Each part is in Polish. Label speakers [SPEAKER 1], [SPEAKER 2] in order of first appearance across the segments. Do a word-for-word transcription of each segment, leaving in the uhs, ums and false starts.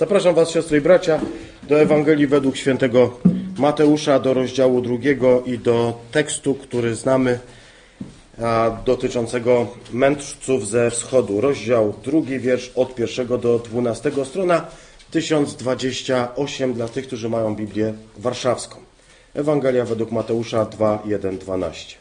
[SPEAKER 1] Zapraszam Was, siostry i bracia, do Ewangelii według świętego Mateusza, do rozdziału drugiego i do tekstu, który znamy, a, dotyczącego mędrców ze wschodu. Rozdział drugi, wiersz od pierwszego do dwunastego, strona tysiąc dwadzieścia osiem dla tych, którzy mają Biblię warszawską. Ewangelia według Mateusza dwa, jeden, dwanaście.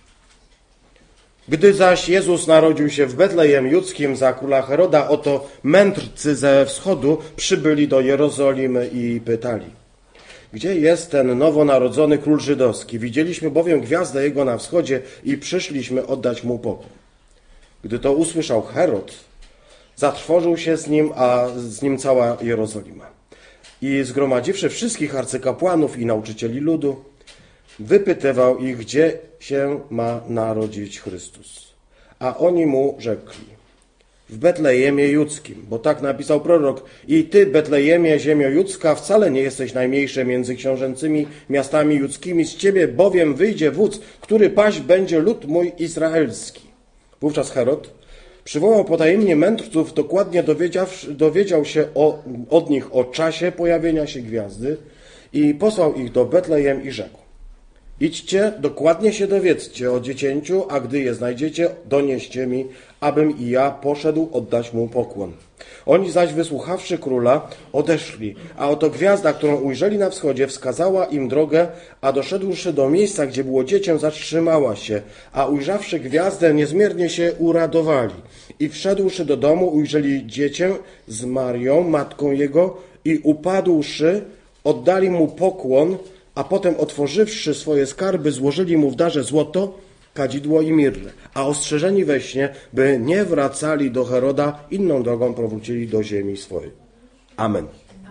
[SPEAKER 1] Gdy zaś Jezus narodził się w Betlejem Judzkim za króla Heroda, oto mędrcy ze wschodu przybyli do Jerozolimy i pytali: gdzie jest ten nowonarodzony król żydowski? Widzieliśmy bowiem gwiazdę jego na wschodzie i przyszliśmy oddać mu pokłon. Gdy to usłyszał Herod, zatrwożył się z nim, a z nim cała Jerozolima. I zgromadziwszy wszystkich arcykapłanów i nauczycieli ludu, wypytywał ich, gdzie się ma narodzić Chrystus. A oni mu rzekli: w Betlejemie Judzkim, bo tak napisał prorok: i ty, Betlejemie, ziemio judzka, wcale nie jesteś najmniejsze między książęcymi miastami judzkimi, z ciebie bowiem wyjdzie wódz, który paść będzie lud mój izraelski. Wówczas Herod przywołał potajemnie mędrców, dokładnie dowiedział się o, od nich o czasie pojawienia się gwiazdy i posłał ich do Betlejem i rzekł: idźcie, dokładnie się dowiedzcie o dziecięciu, a gdy je znajdziecie, donieście mi, abym i ja poszedł oddać mu pokłon. Oni zaś, wysłuchawszy króla, odeszli, a oto gwiazda, którą ujrzeli na wschodzie, wskazała im drogę, a doszedłszy do miejsca, gdzie było dziecię, zatrzymała się, a ujrzawszy gwiazdę, niezmiernie się uradowali. I wszedłszy do domu, ujrzeli dziecię z Marią, matką jego, i upadłszy, oddali mu pokłon, a potem otworzywszy swoje skarby, złożyli mu w darze złoto, kadzidło i mirrę, a ostrzeżeni we śnie, by nie wracali do Heroda, inną drogą powrócili do ziemi swojej. Amen.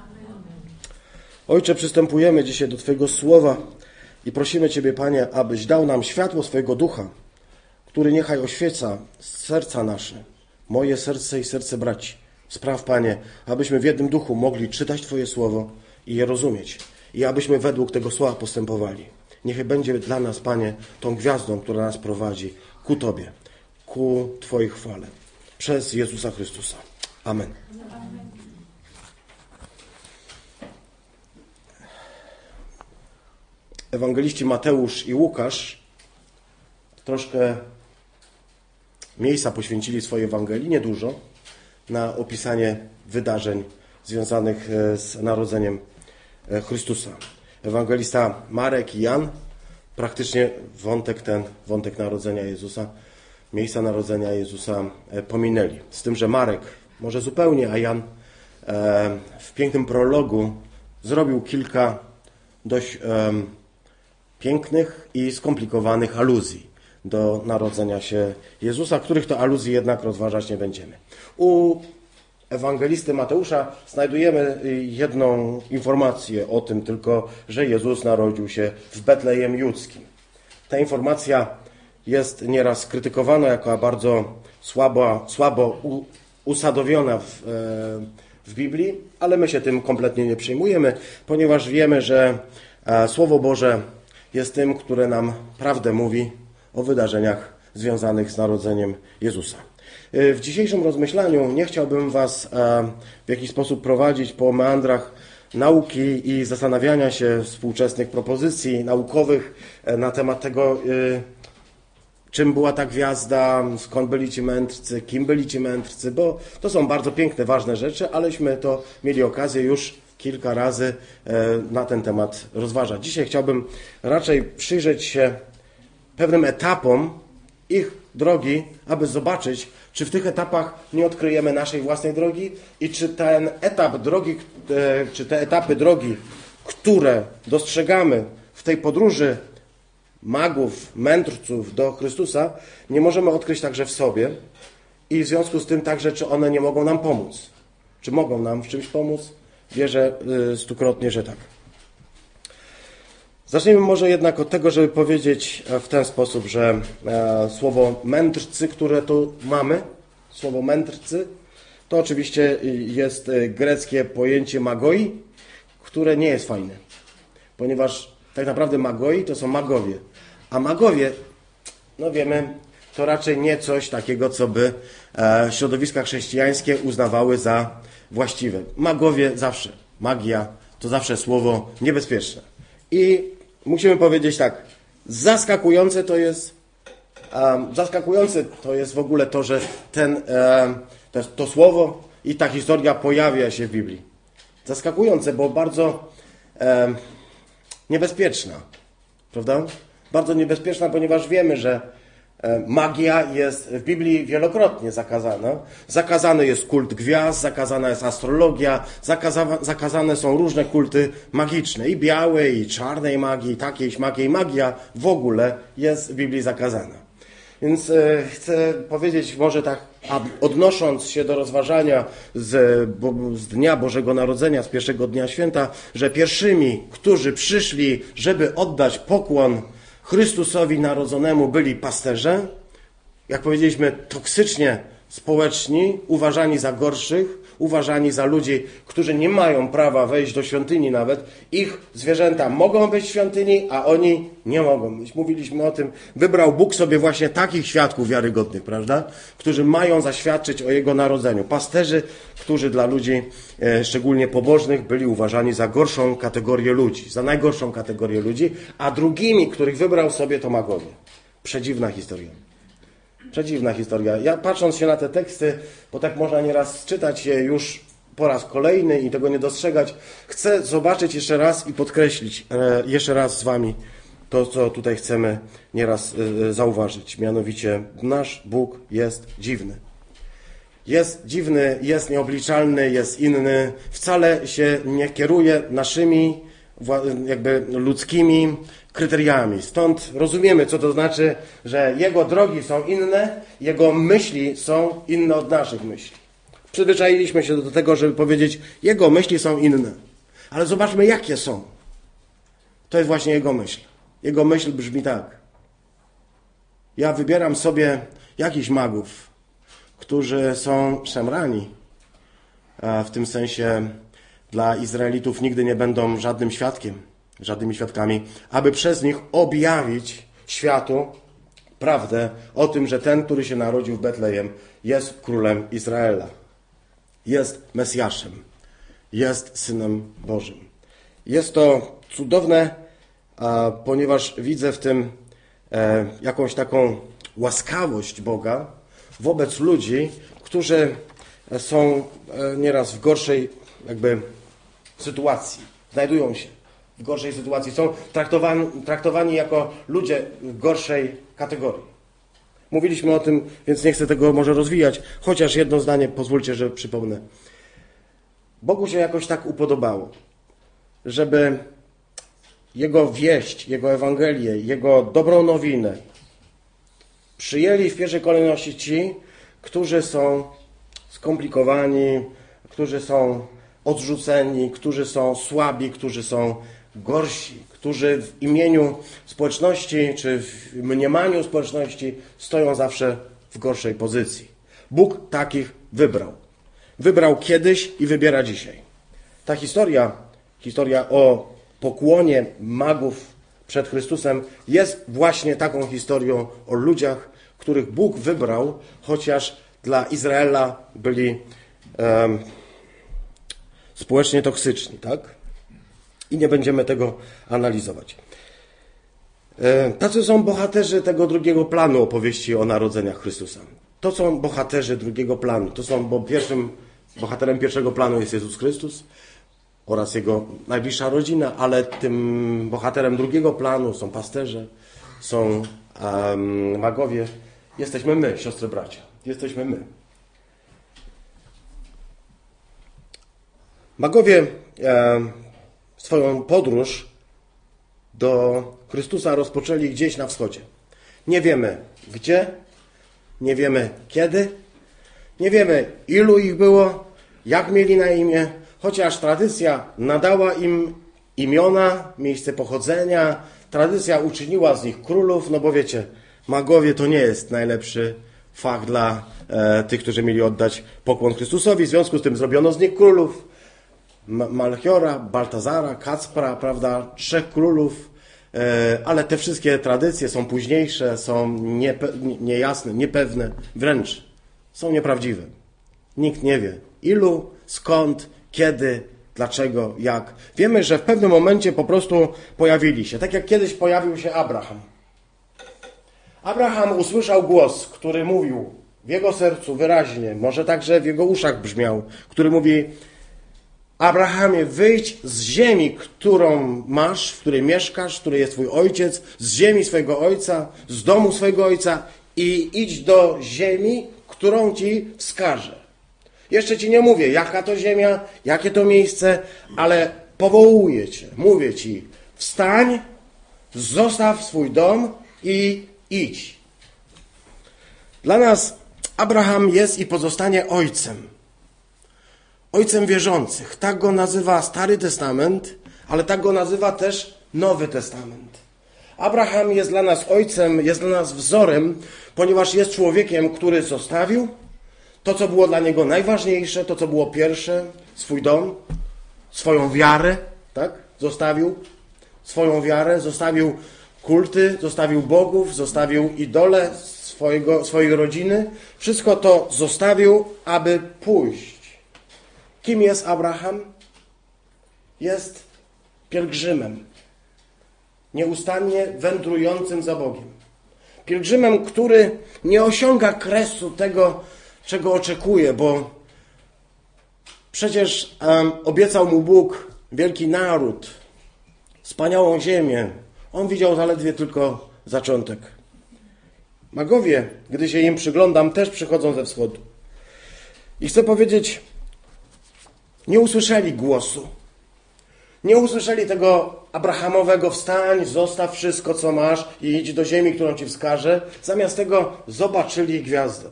[SPEAKER 1] Ojcze, przystępujemy dzisiaj do Twojego słowa i prosimy Ciebie, Panie, abyś dał nam światło swojego ducha, który niechaj oświeca serca nasze, moje serce i serce braci. Spraw, Panie, abyśmy w jednym duchu mogli czytać Twoje słowo i je rozumieć. I abyśmy według tego słowa postępowali. Niech będzie dla nas, Panie, tą gwiazdą, która nas prowadzi ku Tobie, ku Twojej chwale. Przez Jezusa Chrystusa. Amen. Ewangeliści Mateusz i Łukasz troszkę miejsca poświęcili swojej Ewangelii, niedużo, na opisanie wydarzeń związanych z narodzeniem Chrystusa. Ewangelista Marek i Jan praktycznie wątek ten, wątek narodzenia Jezusa, miejsca narodzenia Jezusa pominęli. Z tym, że Marek może zupełnie, a Jan w pięknym prologu zrobił kilka dość pięknych i skomplikowanych aluzji do narodzenia się Jezusa, których to aluzji jednak rozważać nie będziemy. U ewangelisty Mateusza znajdujemy jedną informację o tym tylko, że Jezus narodził się w Betlejem Judzkim. Ta informacja jest nieraz krytykowana jako bardzo słabo, słabo usadowiona w, w Biblii, ale my się tym kompletnie nie przejmujemy, ponieważ wiemy, że Słowo Boże jest tym, które nam prawdę mówi o wydarzeniach związanych z narodzeniem Jezusa. W dzisiejszym rozmyślaniu nie chciałbym Was w jakiś sposób prowadzić po meandrach nauki i zastanawiania się współczesnych propozycji naukowych na temat tego, czym była ta gwiazda, skąd byli ci mędrcy, kim byli ci mędrcy, bo to są bardzo piękne, ważne rzeczy, aleśmy to mieli okazję już kilka razy na ten temat rozważać. Dzisiaj chciałbym raczej przyjrzeć się pewnym etapom ich drogi, aby zobaczyć, czy w tych etapach nie odkryjemy naszej własnej drogi i czy ten etap drogi, czy te etapy drogi, które dostrzegamy w tej podróży magów, mędrców do Chrystusa, nie możemy odkryć także w sobie i w związku z tym także, czy one nie mogą nam pomóc. Czy mogą nam w czymś pomóc? Wierzę stukrotnie, że tak. Zacznijmy może jednak od tego, żeby powiedzieć w ten sposób, że słowo mędrcy, które tu mamy, słowo mędrcy, to oczywiście jest greckie pojęcie magoi, które nie jest fajne, ponieważ tak naprawdę magoi to są magowie, a magowie, no wiemy, to raczej nie coś takiego, co by środowiska chrześcijańskie uznawały za właściwe. Magowie zawsze, magia to zawsze słowo niebezpieczne. I musimy powiedzieć tak, zaskakujące to jest, um, zaskakujące to jest w ogóle to, że ten, um, to, to słowo i ta historia pojawia się w Biblii. Zaskakujące, bo bardzo um, niebezpieczna, prawda? Bardzo niebezpieczna, ponieważ wiemy, że magia jest w Biblii wielokrotnie zakazana. Zakazany jest kult gwiazd, zakazana jest astrologia, zakaza, zakazane są różne kulty magiczne. I białej, i czarnej magii, i takiejś magii. Magia w ogóle jest w Biblii zakazana. Więc e, chcę powiedzieć może tak, odnosząc się do rozważania z, bo, z Dnia Bożego Narodzenia, z pierwszego dnia święta, że pierwszymi, którzy przyszli, żeby oddać pokłon Chrystusowi Narodzonemu, byli pasterze, jak powiedzieliśmy, toksycznie społeczni, uważani za gorszych, uważani za ludzi, którzy nie mają prawa wejść do świątyni nawet. Ich zwierzęta mogą być w świątyni, a oni nie mogą być. Mówiliśmy o tym, wybrał Bóg sobie właśnie takich świadków wiarygodnych, prawda? Którzy mają zaświadczyć o Jego narodzeniu. Pasterzy, którzy dla ludzi, e, szczególnie pobożnych, byli uważani za gorszą kategorię ludzi, za najgorszą kategorię ludzi, a drugimi, których wybrał sobie, to magowie. Przedziwna historia. Przedziwna historia. Ja patrząc się na te teksty, bo tak można nieraz czytać je już po raz kolejny i tego nie dostrzegać, chcę zobaczyć jeszcze raz i podkreślić e, jeszcze raz z wami to, co tutaj chcemy nieraz e, zauważyć. Mianowicie nasz Bóg jest dziwny. Jest dziwny, jest nieobliczalny, jest inny. Wcale się nie kieruje naszymi jakby ludzkimi kryteriami. Stąd rozumiemy, co to znaczy, że Jego drogi są inne, Jego myśli są inne od naszych myśli. Przyzwyczailiśmy się do tego, żeby powiedzieć, Jego myśli są inne. Ale zobaczmy, jakie są. To jest właśnie Jego myśl. Jego myśl brzmi tak. Ja wybieram sobie jakichś magów, którzy są szemrani, a w tym sensie dla Izraelitów nigdy nie będą żadnym świadkiem, żadnymi świadkami, aby przez nich objawić światu prawdę o tym, że ten, który się narodził w Betlejem, jest królem Izraela. Jest Mesjaszem. Jest Synem Bożym. Jest to cudowne, ponieważ widzę w tym jakąś taką łaskawość Boga wobec ludzi, którzy są nieraz w gorszej jakby sytuacji. Znajdują się w gorszej sytuacji. Są traktowani, traktowani jako ludzie w gorszej kategorii. Mówiliśmy o tym, więc nie chcę tego może rozwijać, chociaż jedno zdanie pozwólcie, że przypomnę. Bogu się jakoś tak upodobało, żeby Jego wieść, Jego Ewangelię, Jego dobrą nowinę przyjęli w pierwszej kolejności ci, którzy są skomplikowani, którzy są odrzuceni, którzy są słabi, którzy są gorsi, którzy w imieniu społeczności czy w mniemaniu społeczności stoją zawsze w gorszej pozycji. Bóg takich wybrał. Wybrał kiedyś i wybiera dzisiaj. Ta historia, historia o pokłonie magów przed Chrystusem jest właśnie taką historią o ludziach, których Bóg wybrał, chociaż dla Izraela byli um, społecznie toksyczni, tak? I nie będziemy tego analizować. E, tacy są bohaterzy tego drugiego planu opowieści o narodzeniach Chrystusa. To są bohaterzy drugiego planu. To są, bo pierwszym bohaterem pierwszego planu jest Jezus Chrystus oraz Jego najbliższa rodzina, ale tym bohaterem drugiego planu są pasterze, są um, magowie. Jesteśmy my, siostry, bracia. Jesteśmy my. Magowie e, swoją podróż do Chrystusa rozpoczęli gdzieś na wschodzie. Nie wiemy gdzie, nie wiemy kiedy, nie wiemy ilu ich było, jak mieli na imię, chociaż tradycja nadała im imiona, miejsce pochodzenia, tradycja uczyniła z nich królów, no bo wiecie, magowie to nie jest najlepszy fach dla e, tych, którzy mieli oddać pokłon Chrystusowi, w związku z tym zrobiono z nich królów. Malchiora, Baltazara, Kacpra, prawda, trzech królów, ale te wszystkie tradycje są późniejsze, są niepe- niejasne, niepewne, wręcz są nieprawdziwe. Nikt nie wie ilu, skąd, kiedy, dlaczego, jak. Wiemy, że w pewnym momencie po prostu pojawili się. Tak jak kiedyś pojawił się Abraham. Abraham usłyszał głos, który mówił w jego sercu wyraźnie, może także w jego uszach brzmiał, który mówi: Abrahamie, wyjdź z ziemi, którą masz, w której mieszkasz, w której jest twój ojciec, z ziemi swojego ojca, z domu swojego ojca i idź do ziemi, którą ci wskażę. Jeszcze ci nie mówię, jaka to ziemia, jakie to miejsce, ale powołuję cię, mówię ci: wstań, zostaw swój dom i idź. Dla nas Abraham jest i pozostanie ojcem. Ojcem wierzących. Tak go nazywa Stary Testament, ale tak go nazywa też Nowy Testament. Abraham jest dla nas ojcem, jest dla nas wzorem, ponieważ jest człowiekiem, który zostawił to, co było dla niego najważniejsze, to, co było pierwsze, swój dom, swoją wiarę, tak? Zostawił swoją wiarę, zostawił kulty, zostawił bogów, zostawił idole swojego, swojej rodziny. Wszystko to zostawił, aby pójść. Kim jest Abraham? Jest pielgrzymem, nieustannie wędrującym za Bogiem. Pielgrzymem, który nie osiąga kresu tego, czego oczekuje, bo przecież um, obiecał mu Bóg wielki naród, wspaniałą ziemię. On widział zaledwie tylko zaczątek. Magowie, gdy się im przyglądam, też przychodzą ze wschodu. I chcę powiedzieć, nie usłyszeli głosu. Nie usłyszeli tego abrahamowego: wstań, zostaw wszystko, co masz i idź do ziemi, którą ci wskażę. Zamiast tego zobaczyli gwiazdę.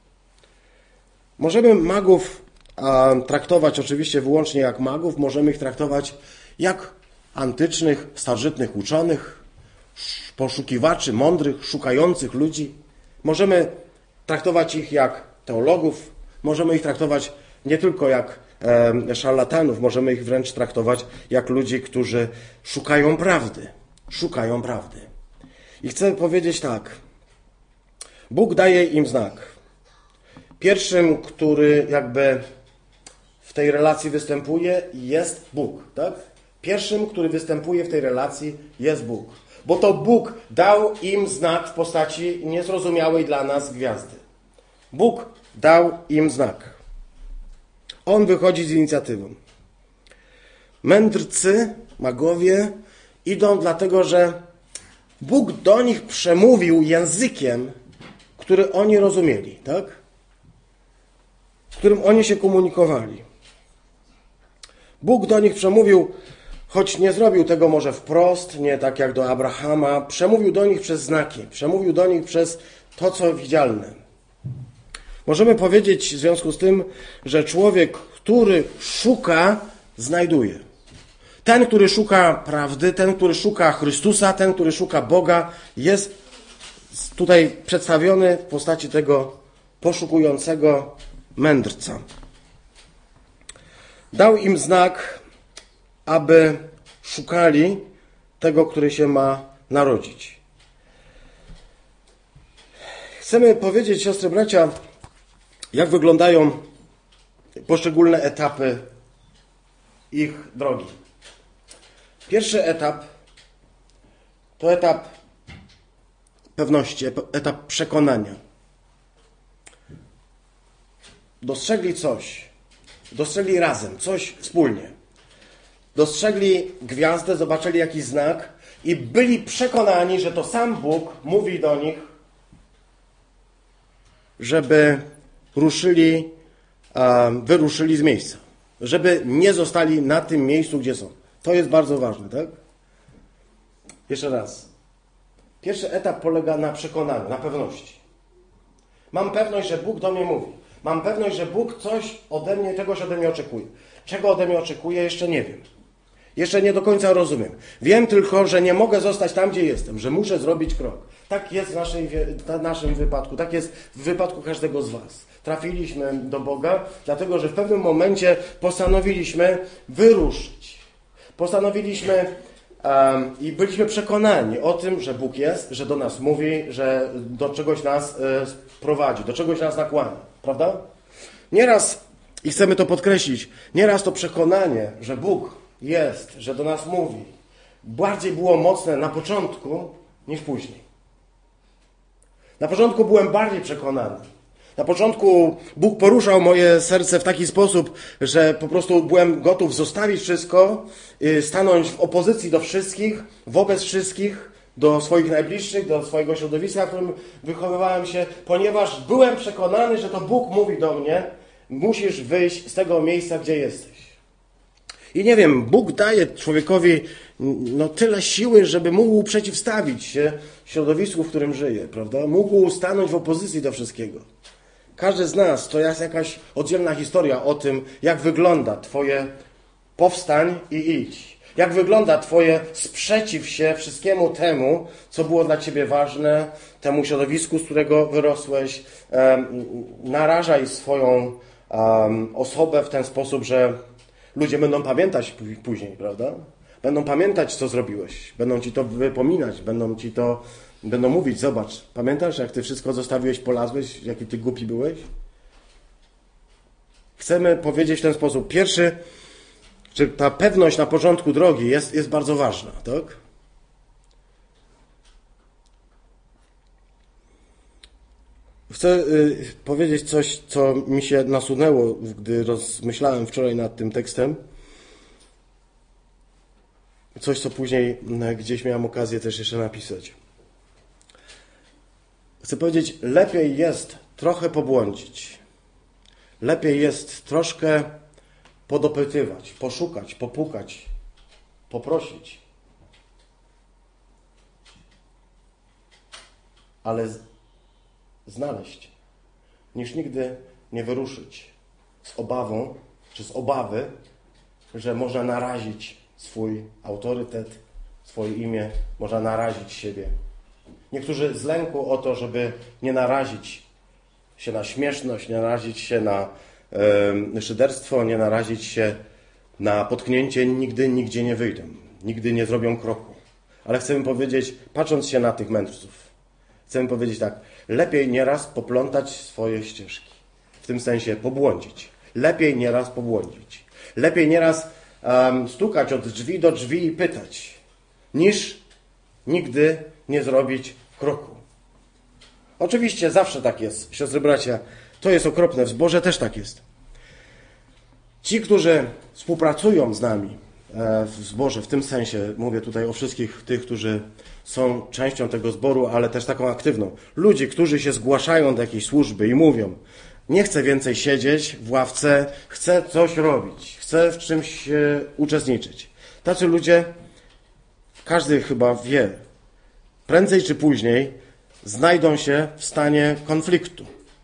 [SPEAKER 1] Możemy magów a, traktować oczywiście wyłącznie jak magów. Możemy ich traktować jak antycznych, starożytnych uczonych, poszukiwaczy, mądrych, szukających ludzi. Możemy traktować ich jak teologów. Możemy ich traktować nie tylko jak e, szarlatanów. Możemy ich wręcz traktować jak ludzi, którzy szukają prawdy. Szukają prawdy. I chcę powiedzieć tak. Bóg daje im znak. Pierwszym, który jakby w tej relacji występuje, jest Bóg. Tak? Pierwszym, który występuje w tej relacji, jest Bóg. Bo to Bóg dał im znak w postaci niezrozumiałej dla nas gwiazdy. Bóg dał im znak. On wychodzi z inicjatywą. Mędrcy, magowie idą dlatego, że Bóg do nich przemówił językiem, który oni rozumieli, tak? W którym oni się komunikowali. Bóg do nich przemówił, choć nie zrobił tego może wprost, nie tak jak do Abrahama, przemówił do nich przez znaki, przemówił do nich przez to, co widzialne. Możemy powiedzieć w związku z tym, że człowiek, który szuka, znajduje. Ten, który szuka prawdy, ten, który szuka Chrystusa, ten, który szuka Boga, jest tutaj przedstawiony w postaci tego poszukującego mędrca. Dał im znak, aby szukali tego, który się ma narodzić. Chcemy powiedzieć, siostry, bracia, jak wyglądają poszczególne etapy ich drogi. Pierwszy etap to etap pewności, etap przekonania. Dostrzegli coś, dostrzegli razem, coś wspólnie. Dostrzegli gwiazdę, zobaczyli jakiś znak i byli przekonani, że to sam Bóg mówi do nich, żeby ruszyli, wyruszyli z miejsca. Żeby nie zostali na tym miejscu, gdzie są. To jest bardzo ważne, tak? Jeszcze raz. Pierwszy etap polega na przekonaniu, na pewności. Mam pewność, że Bóg do mnie mówi. Mam pewność, że Bóg coś ode mnie, czegoś ode mnie oczekuje. Czego ode mnie oczekuje, jeszcze nie wiem. Jeszcze nie do końca rozumiem. Wiem tylko, że nie mogę zostać tam, gdzie jestem, że muszę zrobić krok. Tak jest w, naszej, w naszym wypadku, tak jest w wypadku każdego z was. Trafiliśmy do Boga, dlatego że w pewnym momencie postanowiliśmy wyruszyć. Postanowiliśmy um, i byliśmy przekonani o tym, że Bóg jest, że do nas mówi, że do czegoś nas e, prowadzi, do czegoś nas nakłania. Prawda? Nieraz I chcemy to podkreślić. Nieraz to przekonanie, że Bóg jest, że do nas mówi, bardziej było mocne na początku niż później. Na początku byłem bardziej przekonany. Na początku Bóg poruszał moje serce w taki sposób, że po prostu byłem gotów zostawić wszystko, stanąć w opozycji do wszystkich, wobec wszystkich, do swoich najbliższych, do swojego środowiska, w którym wychowywałem się, ponieważ byłem przekonany, że to Bóg mówi do mnie, musisz wyjść z tego miejsca, gdzie jesteś. I nie wiem, Bóg daje człowiekowi no, tyle siły, żeby mógł przeciwstawić się środowisku, w którym żyje, prawda? Mógł stanąć w opozycji do wszystkiego. Każdy z nas to jest jakaś oddzielna historia o tym, jak wygląda twoje powstań i idź. Jak wygląda twoje sprzeciw się wszystkiemu temu, co było dla ciebie ważne, temu środowisku, z którego wyrosłeś. Um, narażaj swoją um, osobę w ten sposób, że ludzie będą pamiętać później, prawda? Będą pamiętać, co zrobiłeś. Będą ci to wypominać, będą ci to, będą mówić, zobacz, pamiętasz, jak ty wszystko zostawiłeś, polazłeś, jaki ty głupi byłeś? Chcemy powiedzieć w ten sposób. Pierwszy, że ta pewność na początku drogi jest, jest bardzo ważna, tak? Chcę y, powiedzieć coś, co mi się nasunęło, gdy rozmyślałem wczoraj nad tym tekstem. Coś, co później gdzieś miałem okazję też jeszcze napisać. Chcę powiedzieć, lepiej jest trochę pobłądzić. Lepiej jest troszkę podopytywać, poszukać, popukać, poprosić. Ale z, znaleźć, niż nigdy nie wyruszyć z obawą, czy z obawy, że można narazić swój autorytet, swoje imię, można narazić siebie. Niektórzy z lęku o to, żeby nie narazić się na śmieszność, nie narazić się na e, szyderstwo, nie narazić się na potknięcie, nigdy nigdzie nie wyjdą. Nigdy nie zrobią kroku. Ale chcemy powiedzieć, patrząc się na tych mędrców, chcemy powiedzieć tak, lepiej nieraz poplątać swoje ścieżki. W tym sensie pobłądzić. Lepiej nieraz pobłądzić. Lepiej nieraz um, stukać od drzwi do drzwi i pytać, niż nigdy nie zrobić kroku. Oczywiście zawsze tak jest, siostry, bracia. To jest okropne. W zborze też tak jest. Ci, którzy współpracują z nami w zborze, w tym sensie, mówię tutaj o wszystkich tych, którzy są częścią tego zboru, ale też taką aktywną. Ludzi, którzy się zgłaszają do jakiejś służby i mówią, nie chcę więcej siedzieć w ławce, chcę coś robić, chcę w czymś uczestniczyć. Tacy ludzie, każdy chyba wie, prędzej czy później znajdą się w stanie konfliktu.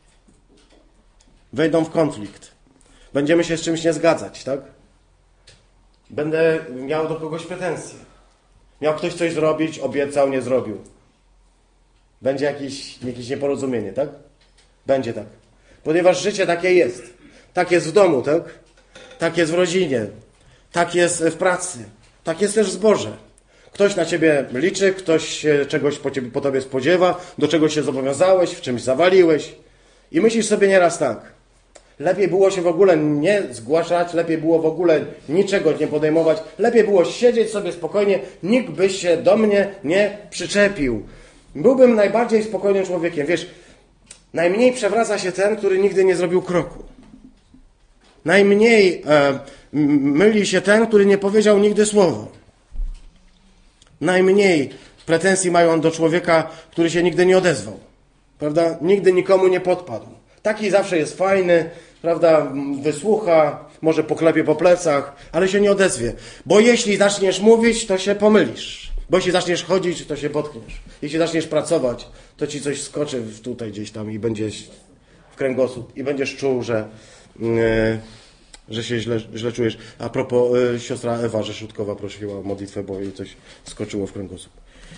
[SPEAKER 1] Wejdą w konflikt. Będziemy się z czymś nie zgadzać, tak? Będę miał do kogoś pretensje. Miał ktoś coś zrobić, obiecał, nie zrobił. Będzie jakieś, jakieś nieporozumienie, tak? Będzie tak. Ponieważ życie takie jest. Tak jest w domu, tak? Tak jest w rodzinie. Tak jest w pracy. Tak jest też w zborze. Ktoś na ciebie liczy, ktoś się czegoś po, ciebie, po tobie spodziewa, do czegoś się zobowiązałeś, w czymś zawaliłeś. I myślisz sobie nieraz tak. Lepiej było się w ogóle nie zgłaszać, lepiej było w ogóle niczego nie podejmować, lepiej było siedzieć sobie spokojnie, nikt by się do mnie nie przyczepił. Byłbym najbardziej spokojnym człowiekiem. Wiesz, najmniej przewraca się ten, który nigdy nie zrobił kroku. Najmniej e, myli się ten, który nie powiedział nigdy słowa. Najmniej pretensji mają do człowieka, który się nigdy nie odezwał. Prawda? Nigdy nikomu nie podpadł. Taki zawsze jest fajny, prawda, wysłucha, może poklepie po plecach, ale się nie odezwie. Bo jeśli zaczniesz mówić, to się pomylisz. Bo jeśli zaczniesz chodzić, to się potkniesz. Jeśli zaczniesz pracować, to ci coś skoczy tutaj gdzieś tam i będziesz w kręgosłup. I będziesz czuł, że, yy, że się źle, źle czujesz. A propos, yy, siostra Ewa Rzeszutkowa prosiła o modlitwę, bo jej coś skoczyło w kręgosłup.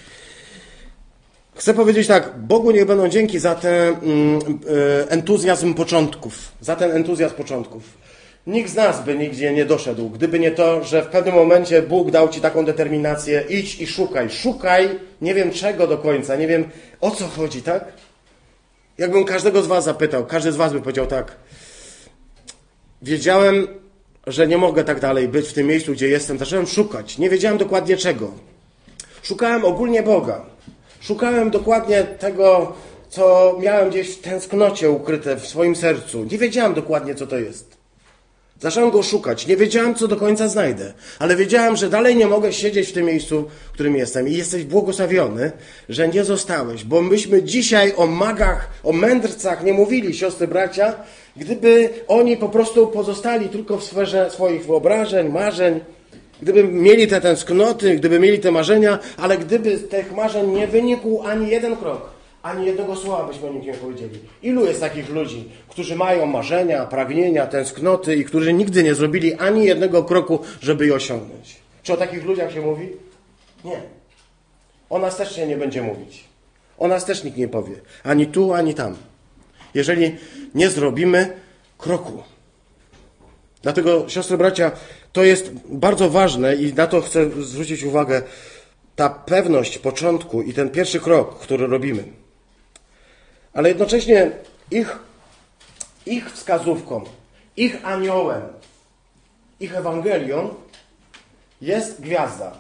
[SPEAKER 1] Chcę powiedzieć tak, Bogu niech będą dzięki za ten entuzjazm początków, za ten entuzjazm początków. Nikt z nas by nigdzie nie doszedł, gdyby nie to, że w pewnym momencie Bóg dał ci taką determinację, idź i szukaj, szukaj, nie wiem czego do końca, nie wiem o co chodzi, tak? Jakbym każdego z was zapytał, każdy z was by powiedział tak, wiedziałem, że nie mogę tak dalej być w tym miejscu, gdzie jestem. Zacząłem szukać. Nie wiedziałem dokładnie czego. Szukałem ogólnie Boga. Szukałem dokładnie tego, co miałem gdzieś w tęsknocie ukryte w swoim sercu. Nie wiedziałem dokładnie, co to jest. Zacząłem go szukać. Nie wiedziałem, co do końca znajdę. Ale wiedziałem, że dalej nie mogę siedzieć w tym miejscu, w którym jestem. I jesteś błogosławiony, że nie zostałeś. Bo myśmy dzisiaj o magach, o mędrcach nie mówili, siostry, bracia, gdyby oni po prostu pozostali tylko w sferze swoich wyobrażeń, marzeń, gdyby mieli te tęsknoty, gdyby mieli te marzenia, ale gdyby z tych marzeń nie wynikł ani jeden krok, ani jednego słowa byśmy o nim nie powiedzieli. Ilu jest takich ludzi, którzy mają marzenia, pragnienia, tęsknoty i którzy nigdy nie zrobili ani jednego kroku, żeby je osiągnąć? Czy o takich ludziach się mówi? Nie. O nas też się nie będzie mówić. O nas też nikt nie powie. Ani tu, ani tam. Jeżeli nie zrobimy kroku. Dlatego, siostry, bracia, to jest bardzo ważne i na to chcę zwrócić uwagę. Ta pewność początku i ten pierwszy krok, który robimy. Ale jednocześnie ich, ich wskazówką, ich aniołem, ich Ewangelią jest gwiazda.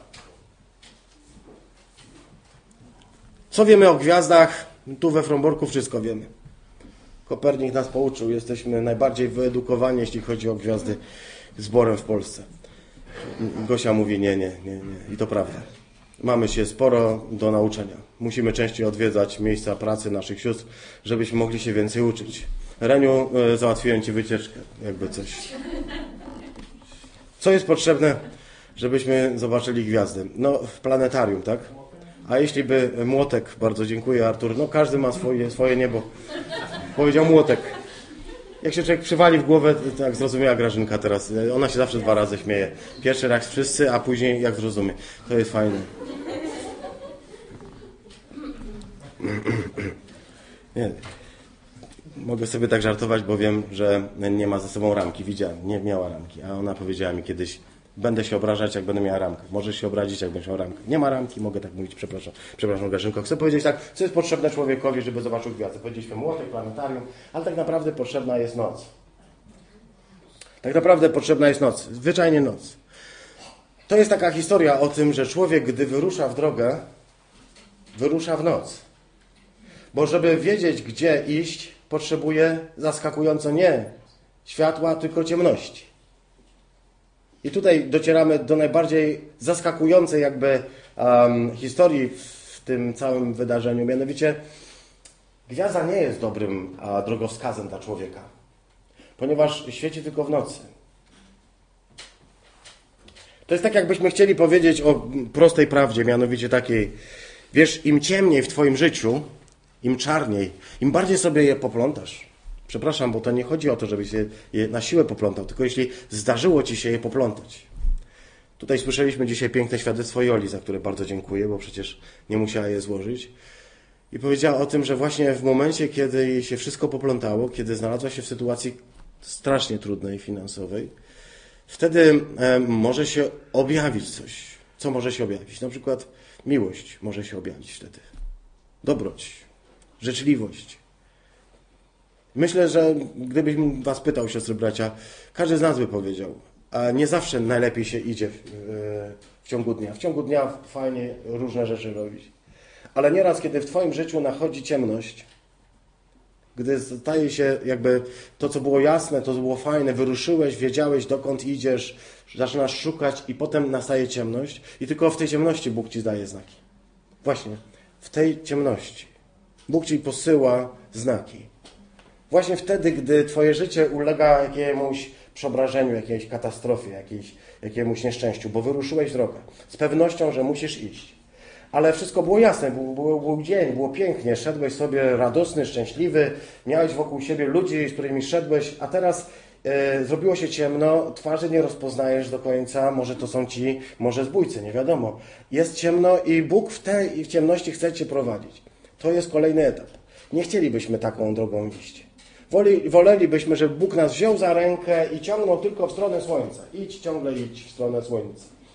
[SPEAKER 1] Co wiemy o gwiazdach? Tu we Fromborku wszystko wiemy. Kopernik nas pouczył. Jesteśmy najbardziej wyedukowani, jeśli chodzi o gwiazdy, zborem w Polsce. Gosia mówi nie, nie, nie, nie. I to prawda. Mamy się sporo do nauczenia. Musimy częściej odwiedzać miejsca pracy naszych sióstr, żebyśmy mogli się więcej uczyć. Reniu, załatwiłem Ci wycieczkę, jakby coś. Co jest potrzebne, żebyśmy zobaczyli gwiazdy? No, w planetarium, tak? A jeśli by młotek, bardzo dziękuję, Artur, no każdy ma swoje, swoje niebo. Powiedział młotek. Jak się człowiek przywali w głowę, tak zrozumiała Grażynka teraz. Ona się zawsze dwa razy śmieje. Pierwszy raz wszyscy, a później jak zrozumie. To jest fajne. Nie. Mogę sobie tak żartować, bo wiem, że nie ma ze sobą ramki. Widziałem, nie miała ramki. A ona powiedziała mi kiedyś, będę się obrażać, jak będę miała ramkę. Możesz się obrazić, jak będziesz miał ramkę. Nie ma ramki, mogę tak mówić, przepraszam. Przepraszam, Grażynko. Chcę powiedzieć tak, co jest potrzebne człowiekowi, żeby zobaczył gwiazdę. Powiedzieliśmy młotek, planetarium, ale tak naprawdę potrzebna jest noc. Tak naprawdę potrzebna jest noc. Zwyczajnie noc. To jest taka historia o tym, że człowiek, gdy wyrusza w drogę, wyrusza w noc. Bo żeby wiedzieć, gdzie iść, potrzebuje zaskakująco nie światła, tylko ciemności. I tutaj docieramy do najbardziej zaskakującej jakby um, historii w tym całym wydarzeniu. Mianowicie gwiazda nie jest dobrym a, drogowskazem dla człowieka, ponieważ świeci tylko w nocy. To jest tak, jakbyśmy chcieli powiedzieć o prostej prawdzie, mianowicie takiej, wiesz, im ciemniej w twoim życiu, im czarniej, im bardziej sobie je poplątasz. Przepraszam, bo to nie chodzi o to, żebyś je na siłę poplątał, tylko jeśli zdarzyło ci się je poplątać. Tutaj słyszeliśmy dzisiaj piękne świadectwo Joli, za które bardzo dziękuję, bo przecież nie musiała je złożyć. I powiedziała o tym, że właśnie w momencie, kiedy jej się wszystko poplątało, kiedy znalazła się w sytuacji strasznie trudnej finansowej, wtedy e, może się objawić coś. Co może się objawić? Na przykład miłość może się objawić wtedy. Dobroć, życzliwość. Myślę, że gdybym was pytał, siostry, bracia, każdy z nas by powiedział, a nie zawsze najlepiej się idzie w, w ciągu dnia. W ciągu dnia fajnie różne rzeczy robić. Ale nieraz, kiedy w twoim życiu nachodzi ciemność, gdy staje się jakby to, co było jasne, to, co było fajne, wyruszyłeś, wiedziałeś, dokąd idziesz, zaczynasz szukać i potem nastaje ciemność i tylko w tej ciemności Bóg ci daje znaki. Właśnie, w tej ciemności Bóg ci posyła znaki. Właśnie wtedy, gdy twoje życie ulega jakiemuś przeobrażeniu, jakiejś katastrofie, jakiejś, jakiemuś nieszczęściu, bo wyruszyłeś w drogę. Z pewnością, że musisz iść. Ale wszystko było jasne, był, był, był dzień, było pięknie, szedłeś sobie radosny, szczęśliwy, miałeś wokół siebie ludzi, z którymi szedłeś, a teraz e, zrobiło się ciemno, twarzy nie rozpoznajesz do końca, może to są ci, może zbójcy, nie wiadomo. Jest ciemno i Bóg w tej w ciemności chce cię prowadzić. To jest kolejny etap. Nie chcielibyśmy taką drogą iść. Woli, wolelibyśmy, żeby Bóg nas wziął za rękę i ciągnął tylko w stronę słońca. Idź, ciągle idź w stronę słońca.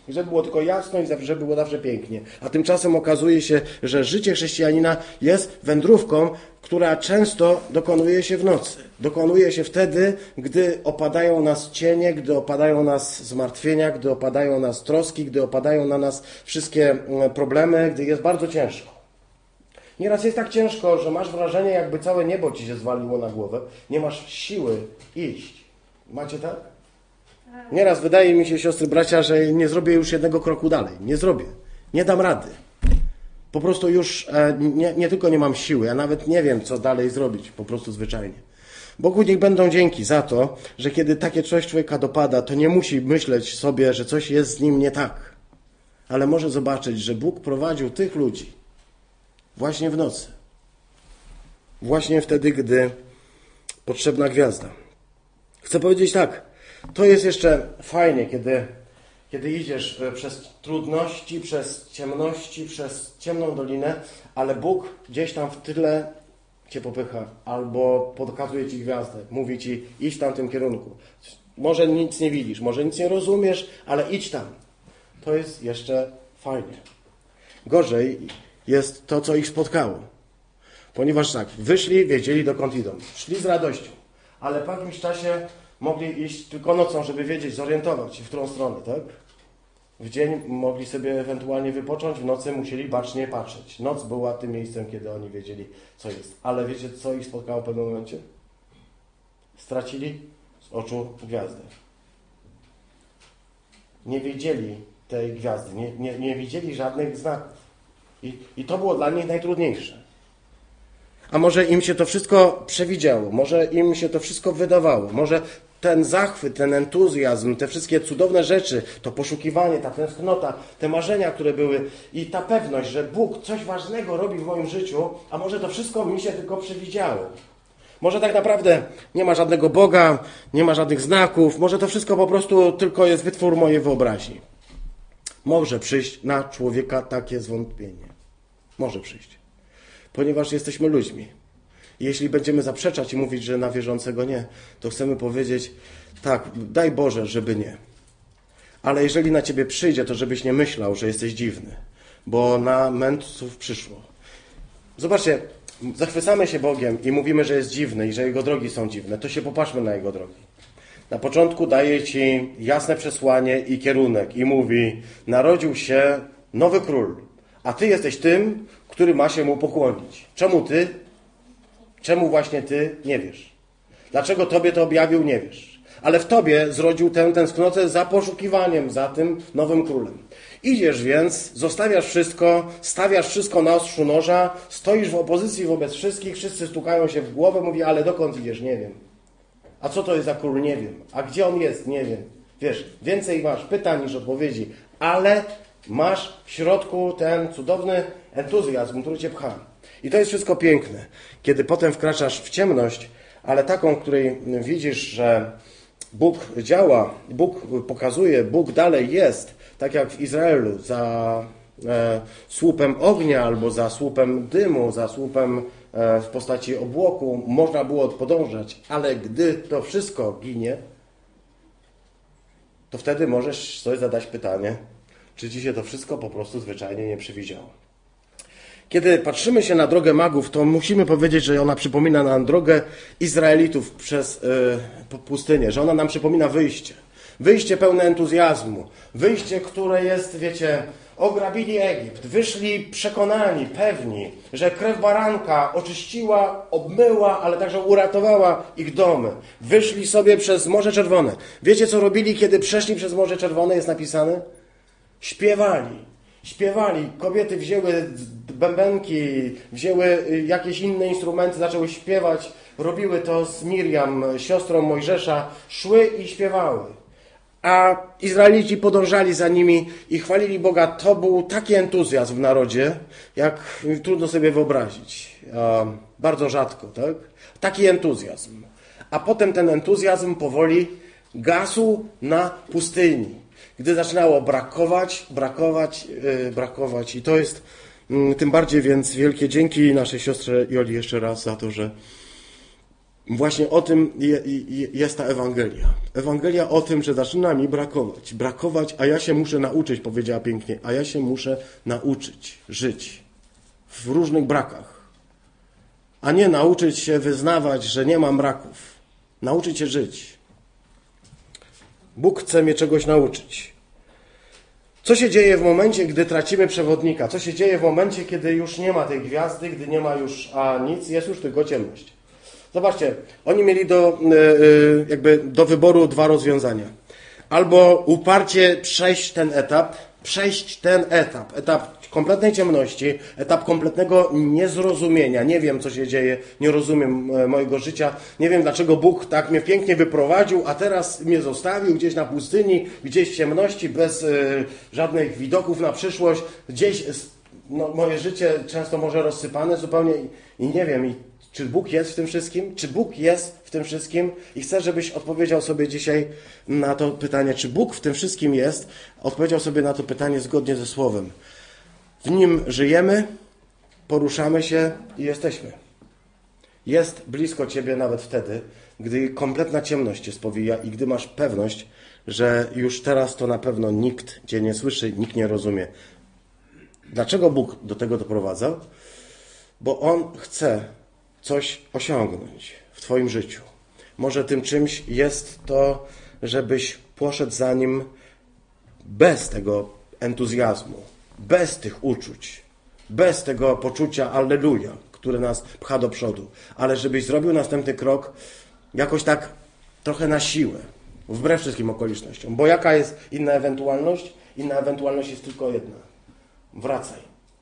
[SPEAKER 1] I żeby było tylko jasno i żeby było zawsze pięknie. A tymczasem okazuje się, że życie chrześcijanina jest wędrówką, która często dokonuje się w nocy. Dokonuje się wtedy, gdy opadają nas cienie, gdy opadają nas zmartwienia, gdy opadają nas troski, gdy opadają na nas wszystkie problemy, gdy jest bardzo ciężko. Nieraz jest tak ciężko, że masz wrażenie, jakby całe niebo ci się zwaliło na głowę. Nie masz siły iść. Macie tak? Nieraz wydaje mi się, siostry, bracia, że nie zrobię już jednego kroku dalej. Nie zrobię. Nie dam rady. Po prostu już e, nie, nie tylko nie mam siły, ja nawet nie wiem, co dalej zrobić. Po prostu zwyczajnie. Bogu niech będą dzięki za to, że kiedy takie coś człowieka dopada, to nie musi myśleć sobie, że coś jest z nim nie tak. Ale może zobaczyć, że Bóg prowadził tych ludzi właśnie w nocy. Właśnie wtedy, gdy potrzebna gwiazda. Chcę powiedzieć tak, to jest jeszcze fajnie, kiedy, kiedy idziesz przez trudności, przez ciemności, przez ciemną dolinę, ale Bóg gdzieś tam w tyle cię popycha albo pokazuje ci gwiazdę, mówi ci idź w tamtym kierunku. Może nic nie widzisz, może nic nie rozumiesz, ale idź tam. To jest jeszcze fajnie. Gorzej jest to, co ich spotkało. Ponieważ tak, wyszli, wiedzieli dokąd idą. Szli z radością, ale po jakimś czasie mogli iść tylko nocą, żeby wiedzieć, zorientować się, w którą stronę, tak? W dzień mogli sobie ewentualnie wypocząć, w nocy musieli bacznie patrzeć. Noc była tym miejscem, kiedy oni wiedzieli, co jest. Ale wiecie, co ich spotkało w pewnym momencie? Stracili z oczu gwiazdę. Nie widzieli tej gwiazdy, nie, nie, nie widzieli żadnych znaków. I, I to było dla nich najtrudniejsze. A może im się to wszystko przewidziało, może im się to wszystko wydawało, może ten zachwyt, ten entuzjazm, te wszystkie cudowne rzeczy, to poszukiwanie, ta tęsknota, te marzenia, które były i ta pewność, że Bóg coś ważnego robi w moim życiu, a może to wszystko mi się tylko przewidziało. Może tak naprawdę nie ma żadnego Boga, nie ma żadnych znaków, może to wszystko po prostu tylko jest wytwór mojej wyobraźni. Może przyjść na człowieka takie zwątpienie. Może przyjść. Ponieważ jesteśmy ludźmi. Jeśli będziemy zaprzeczać i mówić, że na wierzącego nie, to chcemy powiedzieć, tak, daj Boże, żeby nie. Ale jeżeli na ciebie przyjdzie, to żebyś nie myślał, że jesteś dziwny. Bo na mędrców przyszło. Zobaczcie, zachwycamy się Bogiem i mówimy, że jest dziwny i że Jego drogi są dziwne. To się popatrzmy na Jego drogi. Na początku daje ci jasne przesłanie i kierunek i mówi, narodził się nowy król, a ty jesteś tym, który ma się mu pokłonić. Czemu ty? Czemu właśnie ty nie wiesz? Dlaczego tobie to objawił, nie wiesz? Ale w tobie zrodził tę tęsknotę za poszukiwaniem, za tym nowym królem. Idziesz więc, zostawiasz wszystko, stawiasz wszystko na ostrzu noża, stoisz w opozycji wobec wszystkich, wszyscy stukają się w głowę, mówi, ale dokąd idziesz? Nie wiem. A co to jest za król? Nie wiem. A gdzie on jest? Nie wiem. Wiesz, więcej masz pytań niż odpowiedzi, ale masz w środku ten cudowny entuzjazm, który cię pcha. I to jest wszystko piękne. Kiedy potem wkraczasz w ciemność, ale taką, której widzisz, że Bóg działa, Bóg pokazuje, Bóg dalej jest, tak jak w Izraelu, za e, słupem ognia albo za słupem dymu, za słupem e, w postaci obłoku, można było podążać, ale gdy to wszystko ginie, to wtedy możesz sobie zadać pytanie, czy ci się to wszystko po prostu zwyczajnie nie przewidziało. Kiedy patrzymy się na drogę magów, to musimy powiedzieć, że ona przypomina nam drogę Izraelitów przez y, pustynię, że ona nam przypomina wyjście. Wyjście pełne entuzjazmu. Wyjście, które jest, wiecie, ograbili Egipt. Wyszli przekonani, pewni, że krew baranka oczyściła, obmyła, ale także uratowała ich domy. Wyszli sobie przez Morze Czerwone. Wiecie, co robili, kiedy przeszli przez Morze Czerwone? Jest napisane? Śpiewali. Śpiewali. Kobiety wzięły bębenki, wzięły jakieś inne instrumenty, zaczęły śpiewać. Robiły to z Miriam, siostrą Mojżesza. Szły i śpiewały. A Izraelici podążali za nimi i chwalili Boga. To był taki entuzjazm w narodzie, jak trudno sobie wyobrazić. Bardzo rzadko, tak? Taki entuzjazm. A potem ten entuzjazm powoli gasł na pustyni. Gdy zaczynało brakować, brakować, yy, brakować. I to jest yy, tym bardziej więc wielkie dzięki naszej siostrze Joli jeszcze raz za to, że Właśnie o tym je, je, jest ta Ewangelia. Ewangelia o tym, że zaczyna mi brakować. Brakować, a ja się muszę nauczyć, powiedziała pięknie, a ja się muszę nauczyć żyć w różnych brakach. A nie nauczyć się wyznawać, że nie mam braków. Nauczyć się żyć. Bóg chce mnie czegoś nauczyć. Co się dzieje w momencie, gdy tracimy przewodnika? Co się dzieje w momencie, kiedy już nie ma tej gwiazdy, gdy nie ma już a nic, jest już tylko ciemność? Zobaczcie, oni mieli do, jakby do wyboru dwa rozwiązania. Albo uparcie przejść ten etap, przejść ten etap, etap kompletnej ciemności, etap kompletnego niezrozumienia. Nie wiem, co się dzieje, nie rozumiem mojego życia, nie wiem, dlaczego Bóg tak mnie pięknie wyprowadził, a teraz mnie zostawił gdzieś na pustyni, gdzieś w ciemności, bez y, żadnych widoków na przyszłość, gdzieś no, moje życie często może rozsypane zupełnie i, i nie wiem, i czy Bóg jest w tym wszystkim? Czy Bóg jest w tym wszystkim? I chcę, żebyś odpowiedział sobie dzisiaj na to pytanie, czy Bóg w tym wszystkim jest? Odpowiedział sobie na to pytanie zgodnie ze Słowem. W Nim żyjemy, poruszamy się i jesteśmy. Jest blisko Ciebie nawet wtedy, gdy kompletna ciemność Cię spowija i gdy masz pewność, że już teraz to na pewno nikt Cię nie słyszy, nikt nie rozumie. Dlaczego Bóg do tego doprowadzał? Bo On chce coś osiągnąć w Twoim życiu. Może tym czymś jest to, żebyś poszedł za Nim bez tego entuzjazmu, bez tych uczuć, bez tego poczucia alleluja, które nas pcha do przodu, ale żebyś zrobił następny krok jakoś tak trochę na siłę, wbrew wszystkim okolicznościom. Bo jaka jest inna ewentualność? Inna ewentualność jest tylko jedna. Wracaj.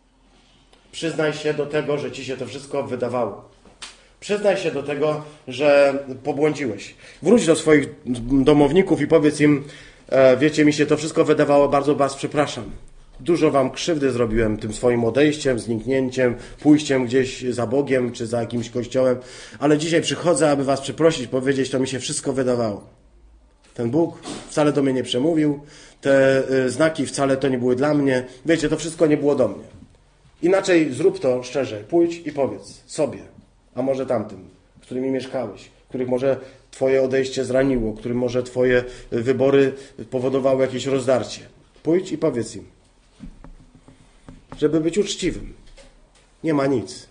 [SPEAKER 1] Przyznaj się do tego, że Ci się to wszystko wydawało. Przyznaj się do tego, że pobłądziłeś. Wróć do swoich domowników i powiedz im, e, wiecie, mi się to wszystko wydawało, bardzo was przepraszam. Dużo wam krzywdy zrobiłem tym swoim odejściem, zniknięciem, pójściem gdzieś za Bogiem czy za jakimś kościołem, ale dzisiaj przychodzę, aby was przeprosić, powiedzieć, to mi się wszystko wydawało. Ten Bóg wcale do mnie nie przemówił, te y, znaki wcale to nie były dla mnie. Wiecie, to wszystko nie było do mnie. Inaczej zrób to szczerze. Pójdź i powiedz sobie, a może tamtym, z którymi mieszkałeś, których może twoje odejście zraniło, którym może twoje wybory powodowały jakieś rozdarcie. Pójdź i powiedz im, żeby być uczciwym. Nie ma nic.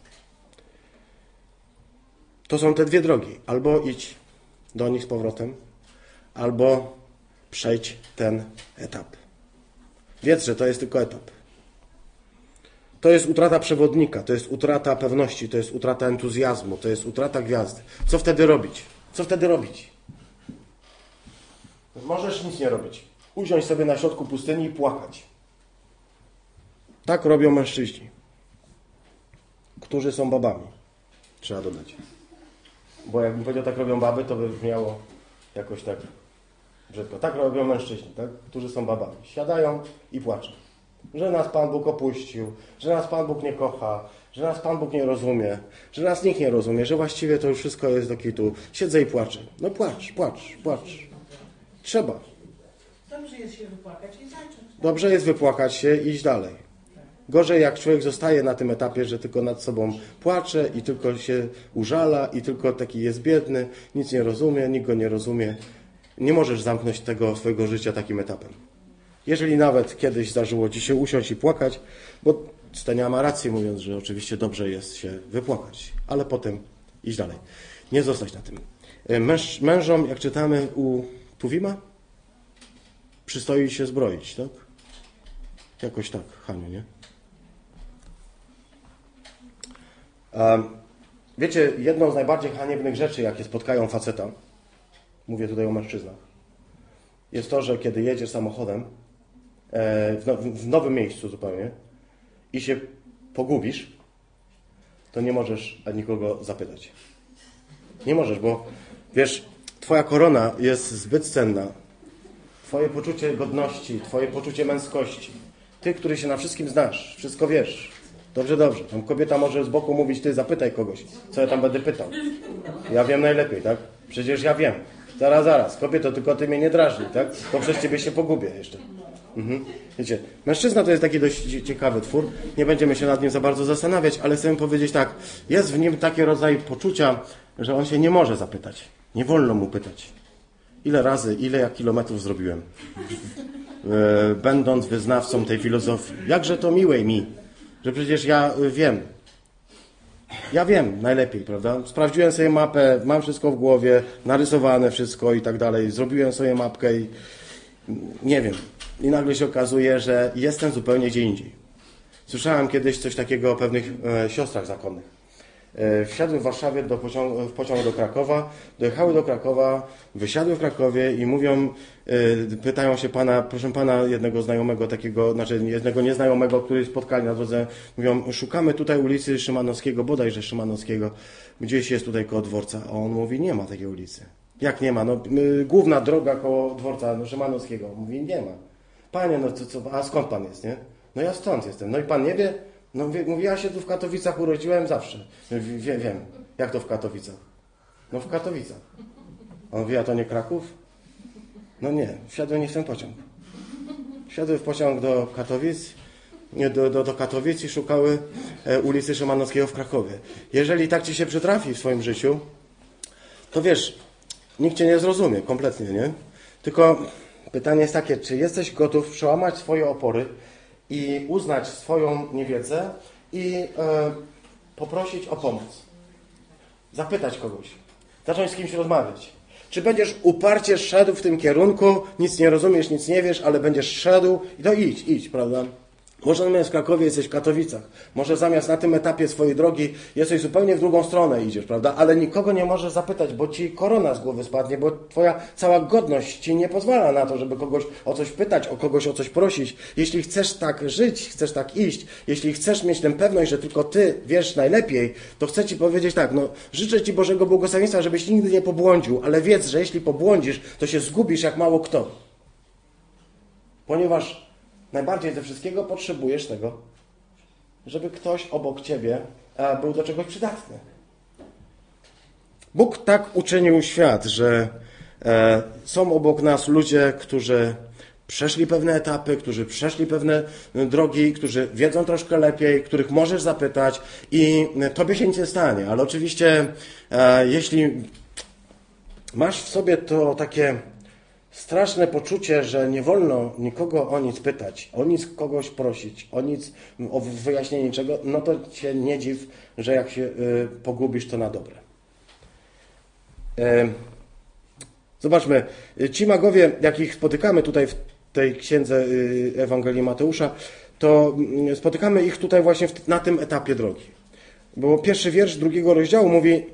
[SPEAKER 1] To są te dwie drogi. Albo idź do nich z powrotem, albo przejdź ten etap. Wiedz, że to jest tylko etap. To jest utrata przewodnika, to jest utrata pewności, to jest utrata entuzjazmu, to jest utrata gwiazdy. Co wtedy robić? Co wtedy robić? Możesz nic nie robić. Usiąść sobie na środku pustyni i płakać. Tak robią mężczyźni, którzy są babami. Trzeba dodać. Bo jakbym powiedział, tak robią baby, to by brzmiało jakoś tak brzydko. Tak robią mężczyźni, tak? Którzy są babami. Siadają i płaczą. Że nas Pan Bóg opuścił, że nas Pan Bóg nie kocha, że nas Pan Bóg nie rozumie, że nas nikt nie rozumie, że właściwie to już wszystko jest do kitu. Siedzę i płaczę. No płacz, płacz, płacz. Trzeba.
[SPEAKER 2] Dobrze jest się wypłakać i zacząć.
[SPEAKER 1] Dobrze jest wypłakać się i iść dalej. Gorzej jak człowiek zostaje na tym etapie, że tylko nad sobą płacze i tylko się użala i tylko taki jest biedny, nic nie rozumie, nikt go nie rozumie. Nie możesz zamknąć tego swojego życia takim etapem. Jeżeli nawet kiedyś zdarzyło ci się usiąść i płakać, bo Stenia ma rację mówiąc, że oczywiście dobrze jest się wypłakać, ale potem iść dalej. Nie zostać na tym. Męż, mężom, jak czytamy u Tuwima, przystoi się zbroić, tak? Jakoś tak, Haniu, nie? Wiecie, jedną z najbardziej haniebnych rzeczy, jakie spotkają faceta, mówię tutaj o mężczyznach, jest to, że kiedy jedziesz samochodem w nowym miejscu zupełnie i się pogubisz, to nie możesz nikogo zapytać. Nie możesz, bo wiesz, twoja korona jest zbyt cenna. Twoje poczucie godności, twoje poczucie męskości. Ty, który się na wszystkim znasz, wszystko wiesz. Dobrze, dobrze. Tam kobieta może z boku mówić, ty zapytaj kogoś, co ja tam będę pytał. Ja wiem najlepiej, tak? Przecież ja wiem. Zaraz, zaraz, kobieto, tylko ty mnie nie drażnij, tak? Bo przez ciebie się pogubię jeszcze. Mhm. Wiecie, mężczyzna to jest taki dość ciekawy twór, nie będziemy się nad nim za bardzo zastanawiać, ale chcę powiedzieć tak, jest w nim taki rodzaj poczucia, że on się nie może zapytać. Nie wolno mu pytać. Ile razy, ile ja kilometrów zrobiłem, e, będąc wyznawcą tej filozofii. Jakże to miłej mi, że przecież ja wiem. Ja wiem najlepiej, prawda? Sprawdziłem sobie mapę, mam wszystko w głowie, narysowane wszystko i tak dalej. Zrobiłem sobie mapkę i nie wiem. I nagle się okazuje, że jestem zupełnie gdzie indziej. Słyszałem kiedyś coś takiego o pewnych e, siostrach zakonnych. E, wsiadły w Warszawie do pociągu, w pociąg do Krakowa, dojechały do Krakowa, wysiadły w Krakowie i mówią, e, pytają się pana, proszę pana, jednego znajomego takiego, znaczy jednego nieznajomego, który spotkali na drodze, mówią, szukamy tutaj ulicy Szymanowskiego, bodajże Szymanowskiego, gdzieś jest tutaj koło dworca, a on mówi, nie ma takiej ulicy. Jak nie ma? No, y, główna droga koło dworca no, Szymanowskiego. Mówi, nie ma. Panie, no to co, a skąd pan jest, nie? No ja stąd jestem. No i pan nie wie? No mówi, ja się tu w Katowicach urodziłem zawsze. Wie, wiem. Jak to w Katowicach? No w Katowicach. A on mówi, a to nie Kraków? No nie, wsiadłem nie w ten pociąg. Wsiadły w pociąg do Katowic, nie, do, do, do Katowic i szukały e, ulicy Szymanowskiego w Krakowie. Jeżeli tak ci się przytrafi w swoim życiu, to wiesz, nikt cię nie zrozumie kompletnie, nie? Tylko pytanie jest takie, czy jesteś gotów przełamać swoje opory i uznać swoją niewiedzę i e, poprosić o pomoc. Zapytać kogoś. Zacząć z kimś rozmawiać. Czy będziesz uparcie szedł w tym kierunku, nic nie rozumiesz, nic nie wiesz, ale będziesz szedł i to idź, idź, prawda? Może zamiast w Krakowie jesteś w Katowicach. Może zamiast na tym etapie swojej drogi jesteś zupełnie w drugą stronę idziesz, prawda? Ale nikogo nie możesz zapytać, bo ci korona z głowy spadnie, bo twoja cała godność ci nie pozwala na to, żeby kogoś o coś pytać, o kogoś o coś prosić. Jeśli chcesz tak żyć, chcesz tak iść, jeśli chcesz mieć tę pewność, że tylko ty wiesz najlepiej, to chcę ci powiedzieć tak, no życzę ci Bożego błogosławieństwa, żebyś nigdy nie pobłądził, ale wiedz, że jeśli pobłądzisz, to się zgubisz jak mało kto. Ponieważ najbardziej ze wszystkiego potrzebujesz tego, żeby ktoś obok ciebie był do czegoś przydatny. Bóg tak uczynił świat, że są obok nas ludzie, którzy przeszli pewne etapy, którzy przeszli pewne drogi, którzy wiedzą troszkę lepiej, których możesz zapytać i tobie się nic nie stanie. Ale oczywiście, jeśli masz w sobie to takie straszne poczucie, że nie wolno nikogo o nic pytać, o nic kogoś prosić, o nic, o wyjaśnienie niczego, no to się nie dziw, że jak się y, pogubisz, to na dobre. Y, zobaczmy, ci magowie, jakich spotykamy tutaj w tej księdze y, Ewangelii Mateusza, to y, spotykamy ich tutaj właśnie w, na tym etapie drogi. Bo pierwszy wiersz drugiego rozdziału mówi y,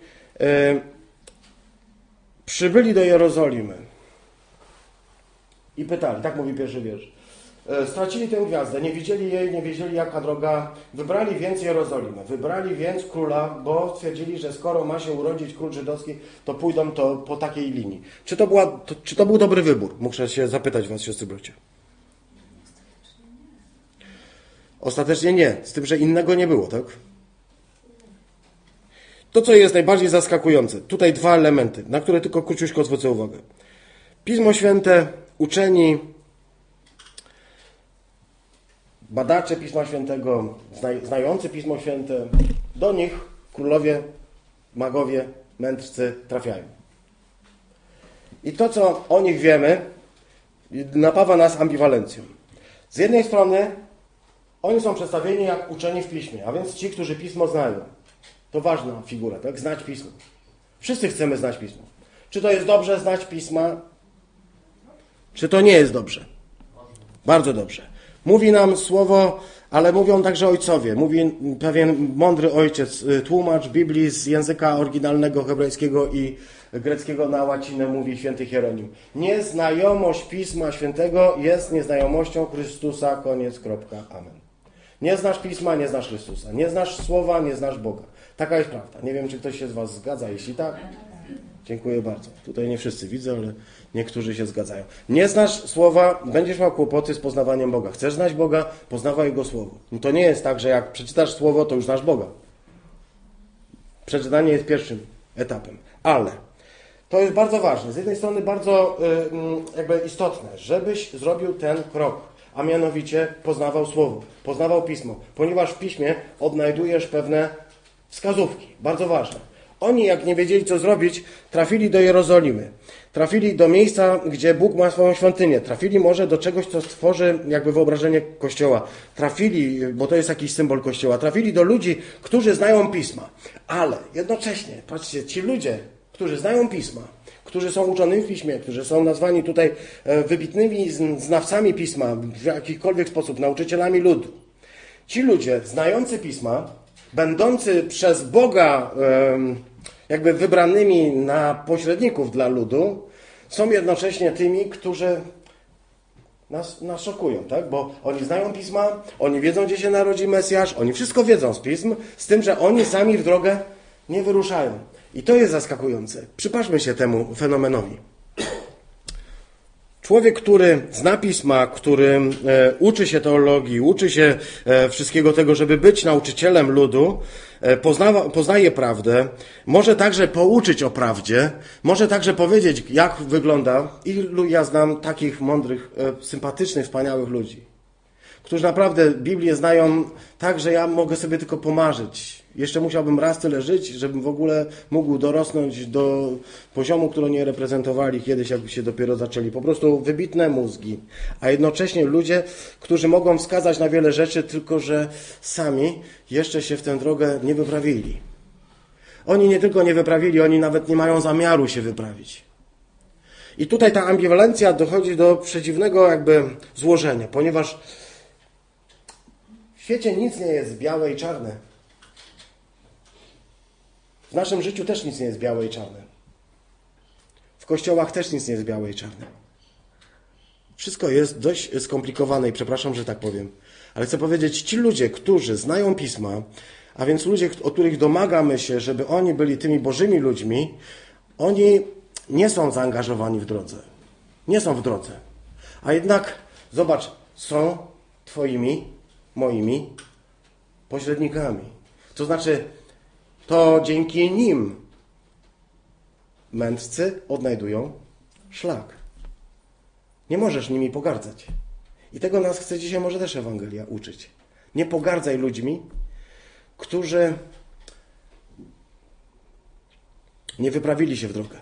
[SPEAKER 1] przybyli do Jerozolimy. I pytali, tak mówi pierwszy wiersz. Stracili tę gwiazdę, nie widzieli jej, nie wiedzieli jaka droga. Wybrali więc Jerozolimę, wybrali więc króla, bo stwierdzili, że skoro ma się urodzić król żydowski, to pójdą to po takiej linii. Czy to, była, to, czy to był dobry wybór? Muszę się zapytać was, siostry bracia. Ostatecznie nie, z tym, że innego nie było, tak? To, co jest najbardziej zaskakujące, tutaj dwa elementy, na które tylko króciutko zwrócę uwagę. Pismo Święte, uczeni, badacze Pisma Świętego, znający Pismo Święte, do nich królowie, magowie, mędrcy trafiają. I to, co o nich wiemy, napawa nas ambiwalencją. Z jednej strony oni są przedstawieni jak uczeni w Piśmie, a więc ci, którzy Pismo znają. To ważna figura, tak? Znać Pismo. Wszyscy chcemy znać Pismo. Czy to jest dobrze znać Pisma? Czy to nie jest dobrze? Bardzo dobrze. Mówi nam słowo, ale mówią także ojcowie. Mówi pewien mądry ojciec, tłumacz Biblii z języka oryginalnego hebrajskiego i greckiego na łacinę, mówi święty Hieronim. Nieznajomość Pisma Świętego jest nieznajomością Chrystusa, koniec, kropka, amen. Nie znasz Pisma, nie znasz Chrystusa. Nie znasz Słowa, nie znasz Boga. Taka jest prawda. Nie wiem, czy ktoś się z was zgadza. Jeśli tak, dziękuję bardzo. Tutaj nie wszyscy widzę, ale niektórzy się zgadzają. Nie znasz Słowa, będziesz miał kłopoty z poznawaniem Boga. Chcesz znać Boga, poznawaj Jego Słowo. No to nie jest tak, że jak przeczytasz Słowo, to już znasz Boga. Przeczytanie jest pierwszym etapem. Ale To jest bardzo ważne. Z jednej strony bardzo y, jakby istotne, żebyś zrobił ten krok, a mianowicie poznawał Słowo, poznawał Pismo, ponieważ w Piśmie odnajdujesz pewne wskazówki, bardzo ważne. Oni, jak nie wiedzieli, co zrobić, trafili do Jerozolimy. Trafili do miejsca, gdzie Bóg ma swoją świątynię. Trafili może do czegoś, co stworzy jakby wyobrażenie Kościoła. Trafili, bo to jest jakiś symbol Kościoła, trafili do ludzi, którzy znają Pisma. Ale jednocześnie, patrzcie, ci ludzie, którzy znają Pisma, którzy są uczonymi w Piśmie, którzy są nazwani tutaj wybitnymi znawcami Pisma, w jakikolwiek sposób, nauczycielami ludu. Ci ludzie, znający Pisma, będący przez Boga jakby wybranymi na pośredników dla ludu, są jednocześnie tymi, którzy nas, nas szokują, tak? Bo oni znają Pisma, oni wiedzą, gdzie się narodzi Mesjasz, oni wszystko wiedzą z Pism, z tym, że oni sami w drogę nie wyruszają. I to jest zaskakujące. Przypatrzmy się temu fenomenowi. Człowiek, który zna Pisma, który e, uczy się teologii, uczy się e, wszystkiego tego, żeby być nauczycielem ludu, e, pozna, poznaje prawdę, może także pouczyć o prawdzie, może także powiedzieć, jak wygląda. Ilu ja znam takich mądrych, e, sympatycznych, wspaniałych ludzi, którzy naprawdę Biblię znają tak, że ja mogę sobie tylko pomarzyć. Jeszcze musiałbym raz tyle żyć, żebym w ogóle mógł dorosnąć do poziomu, który nie reprezentowali kiedyś, jakby się dopiero zaczęli. Po prostu wybitne mózgi. A jednocześnie ludzie, którzy mogą wskazać na wiele rzeczy, tylko że sami jeszcze się w tę drogę nie wyprawili. Oni nie tylko nie wyprawili, oni nawet nie mają zamiaru się wyprawić. I tutaj ta ambiwalencja dochodzi do przeciwnego jakby złożenia, ponieważ w świecie nic nie jest białe i czarne. W naszym życiu też nic nie jest białe i czarne. W kościołach też nic nie jest białe i czarne. Wszystko jest dość skomplikowane i przepraszam, że tak powiem. Ale chcę powiedzieć, ci ludzie, którzy znają Pisma, a więc ludzie, o których domagamy się, żeby oni byli tymi Bożymi ludźmi, oni nie są zaangażowani w drodze. Nie są w drodze. A jednak, zobacz, są twoimi, moimi pośrednikami. To znaczy, to dzięki nim mędrcy odnajdują szlak. Nie możesz nimi pogardzać. I tego nas chce dzisiaj może też Ewangelia uczyć. Nie pogardzaj ludźmi, którzy nie wyprawili się w drogę.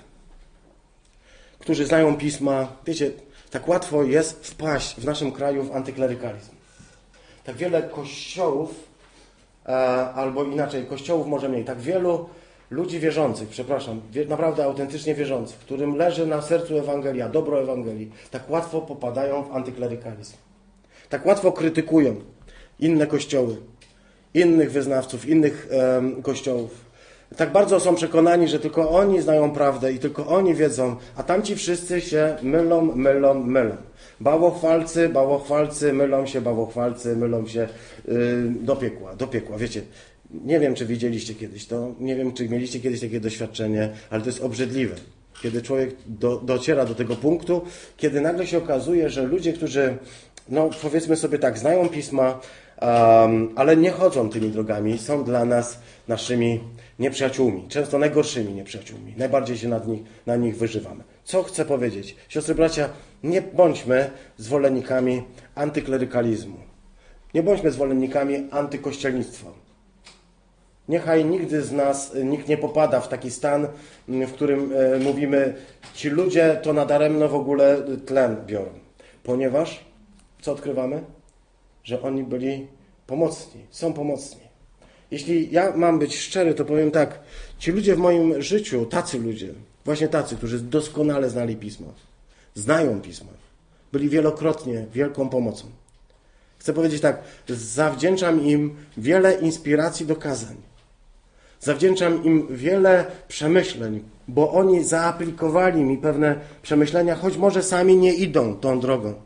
[SPEAKER 1] Którzy znają Pisma. Wiecie, tak łatwo jest wpaść w naszym kraju w antyklerykalizm. Tak wiele kościołów, albo inaczej, kościołów może mniej, tak wielu ludzi wierzących, przepraszam, naprawdę autentycznie wierzących, którym leży na sercu Ewangelia, dobro Ewangelii, tak łatwo popadają w antyklerykalizm. Tak łatwo krytykują inne kościoły, innych wyznawców, innych um, kościołów. Tak bardzo są przekonani, że tylko oni znają prawdę i tylko oni wiedzą, a tamci wszyscy się mylą, mylą, mylą. Bałwochwalcy, bałwochwalcy, mylą się, bałwochwalcy, mylą się yy, do piekła, do piekła. Wiecie, nie wiem, czy widzieliście kiedyś to, nie wiem, czy mieliście kiedyś takie doświadczenie, ale to jest obrzydliwe. Kiedy człowiek do, dociera do tego punktu, kiedy nagle się okazuje, że ludzie, którzy, no powiedzmy sobie tak, znają Pisma, um, ale nie chodzą tymi drogami, są dla nas naszymi nieprzyjaciółmi, często najgorszymi nieprzyjaciółmi. Najbardziej się nad nich, na nich wyżywamy. Co chcę powiedzieć? Siostry, bracia, nie bądźmy zwolennikami antyklerykalizmu. Nie bądźmy zwolennikami antykościelnictwa. Niechaj nigdy z nas, nikt nie popada w taki stan, w którym e, mówimy, ci ludzie to nadaremno w ogóle tlen biorą. Ponieważ, co odkrywamy? Że oni byli pomocni, są pomocni. Jeśli ja mam być szczery, to powiem tak, ci ludzie w moim życiu, tacy ludzie, właśnie tacy, którzy doskonale znali Pismo, znają Pismo, byli wielokrotnie wielką pomocą. Chcę powiedzieć tak, zawdzięczam im wiele inspiracji do kazań. Zawdzięczam im wiele przemyśleń, bo oni zaaplikowali mi pewne przemyślenia, choć może sami nie idą tą drogą.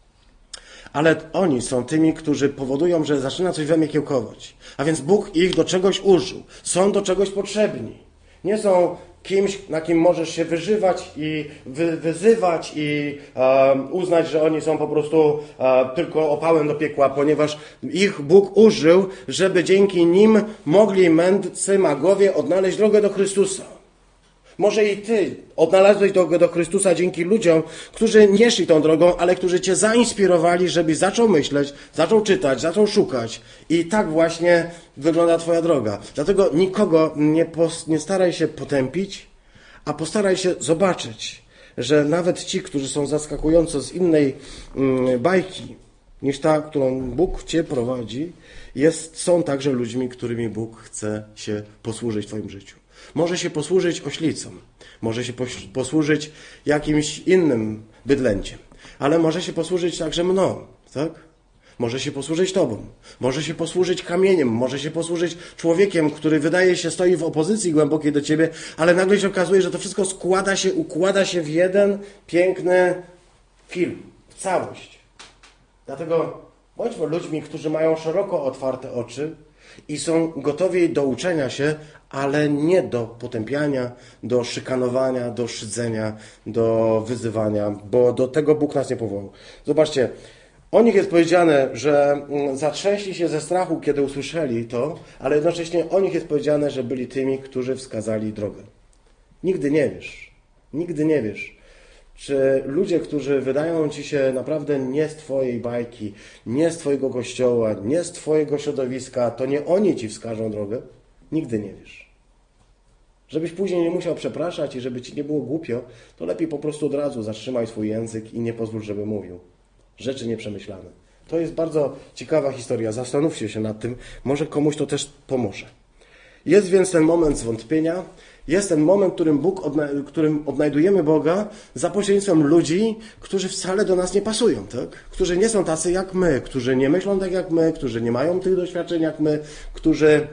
[SPEAKER 1] Ale oni są tymi, którzy powodują, że zaczyna coś we mnie kiełkować. A więc Bóg ich do czegoś użył. Są do czegoś potrzebni. Nie są kimś, na kim możesz się wyżywać i wy, wyzywać i um, uznać, że oni są po prostu um, tylko opałem do piekła, ponieważ ich Bóg użył, żeby dzięki nim mogli mędrcy, magowie odnaleźć drogę do Chrystusa. Może i ty odnalazłeś drogę do Chrystusa dzięki ludziom, którzy nie szli tą drogą, ale którzy cię zainspirowali, żebyś zaczął myśleć, zaczął czytać, zaczął szukać. I tak właśnie wygląda twoja droga. Dlatego nikogo nie, pos- nie staraj się potępić, a postaraj się zobaczyć, że nawet ci, którzy są zaskakująco z innej mm, bajki niż ta, którą Bóg cię prowadzi, jest, są także ludźmi, którymi Bóg chce się posłużyć w twoim życiu. Może się posłużyć oślicą, może się posłużyć jakimś innym bydlęciem, ale może się posłużyć także mną, tak? Może się posłużyć tobą, może się posłużyć kamieniem, może się posłużyć człowiekiem, który wydaje się stoi w opozycji głębokiej do ciebie, ale nagle się okazuje, że to wszystko składa się, układa się w jeden piękny film, w całość. Dlatego bądźmy ludźmi, którzy mają szeroko otwarte oczy i są gotowi do uczenia się, ale nie do potępiania, do szykanowania, do szydzenia, do wyzywania, bo do tego Bóg nas nie powołał. Zobaczcie, o nich jest powiedziane, że zatrzęśli się ze strachu, kiedy usłyszeli to, ale jednocześnie o nich jest powiedziane, że byli tymi, którzy wskazali drogę. Nigdy nie wiesz, nigdy nie wiesz, czy ludzie, którzy wydają ci się naprawdę nie z twojej bajki, nie z twojego kościoła, nie z twojego środowiska, to nie oni ci wskażą drogę? Nigdy nie wiesz. Żebyś później nie musiał przepraszać i żeby ci nie było głupio, to lepiej po prostu od razu zatrzymaj swój język i nie pozwól, żeby mówił. Rzeczy nieprzemyślane. To jest bardzo ciekawa historia. Zastanówcie się nad tym. Może komuś to też pomoże. Jest więc ten moment zwątpienia. Jest ten moment, w którym, Bóg odna- którym odnajdujemy Boga za pośrednictwem ludzi, którzy wcale do nas nie pasują, tak? Którzy nie są tacy jak my, którzy nie myślą tak jak my, którzy nie mają tych doświadczeń jak my, którzy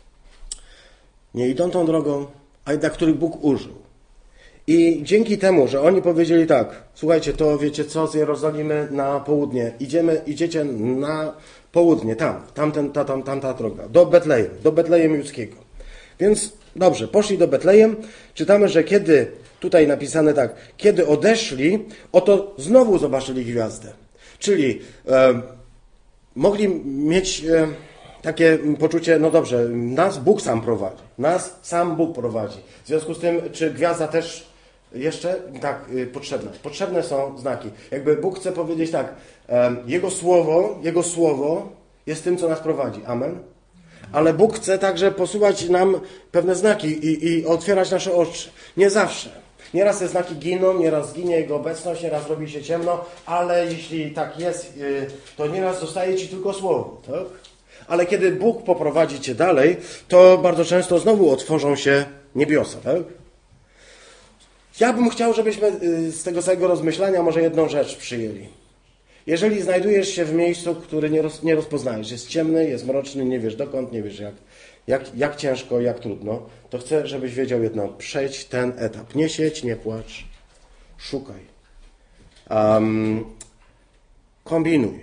[SPEAKER 1] nie idą tą drogą, a jednak których Bóg użył. I dzięki temu, że oni powiedzieli tak, słuchajcie, to wiecie co, z Jerozolimy na południe, idziemy, idziecie na południe, tam, tamten, ta, tam, tamta droga, do Betlejem, do Betlejem Judzkiego. Więc dobrze, poszli do Betlejem, czytamy, że kiedy, tutaj napisane tak, kiedy odeszli, oto znowu zobaczyli gwiazdę. Czyli e, mogli mieć e, takie poczucie, no dobrze, nas Bóg sam prowadzi, nas sam Bóg prowadzi. W związku z tym, czy gwiazda też jeszcze? Tak, y, potrzebne. Potrzebne są znaki. Jakby Bóg chce powiedzieć tak, e, Jego słowo, Jego słowo jest tym, co nas prowadzi. Amen. Ale Bóg chce także posyłać nam pewne znaki i, i otwierać nasze oczy. Nie zawsze. Nieraz te znaki giną, nieraz ginie Jego obecność, nieraz robi się ciemno, ale jeśli tak jest, y, to nieraz zostaje Ci tylko słowo, tak? Ale kiedy Bóg poprowadzi Cię dalej, to bardzo często znowu otworzą się niebiosa, tak? Ja bym chciał, żebyśmy z tego całego rozmyślania może jedną rzecz przyjęli. Jeżeli znajdujesz się w miejscu, które nie, roz, nie rozpoznajesz, jest ciemny, jest mroczny, nie wiesz dokąd, nie wiesz jak, jak, jak ciężko, jak trudno, to chcę, żebyś wiedział jedno, przejdź ten etap. Nie siedź, nie płacz, szukaj. Um, kombinuj.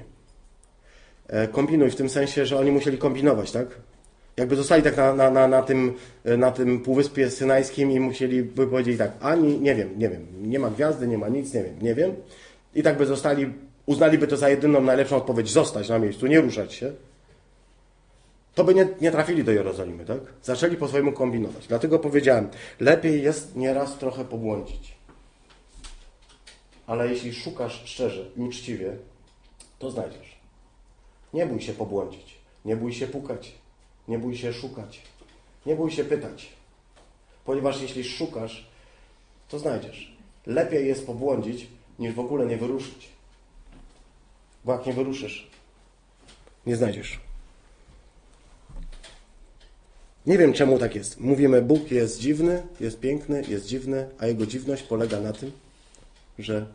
[SPEAKER 1] E, kombinuj w tym sensie, że oni musieli kombinować, tak? Jakby zostali tak na, na, na, na, tym, na tym Półwyspie Synajskim i musieli by powiedzieć tak, ani, nie wiem, nie wiem, nie ma gwiazdy, nie ma nic, nie wiem, nie wiem. I tak by zostali, uznaliby to za jedyną najlepszą odpowiedź, zostać na miejscu, nie ruszać się. To by nie, nie trafili do Jerozolimy, tak? Zaczęli po swojemu kombinować. Dlatego powiedziałem, lepiej jest nieraz trochę pobłądzić. Ale jeśli szukasz szczerze i uczciwie, to znajdziesz. Nie bój się pobłądzić, nie bój się pukać. Nie bój się szukać. Nie bój się pytać. Ponieważ jeśli szukasz, to znajdziesz. Lepiej jest pobłądzić, niż w ogóle nie wyruszyć. Bo jak nie wyruszysz, nie znajdziesz. Nie wiem, czemu tak jest. Mówimy, Bóg jest dziwny, jest piękny, jest dziwny, a Jego dziwność polega na tym, że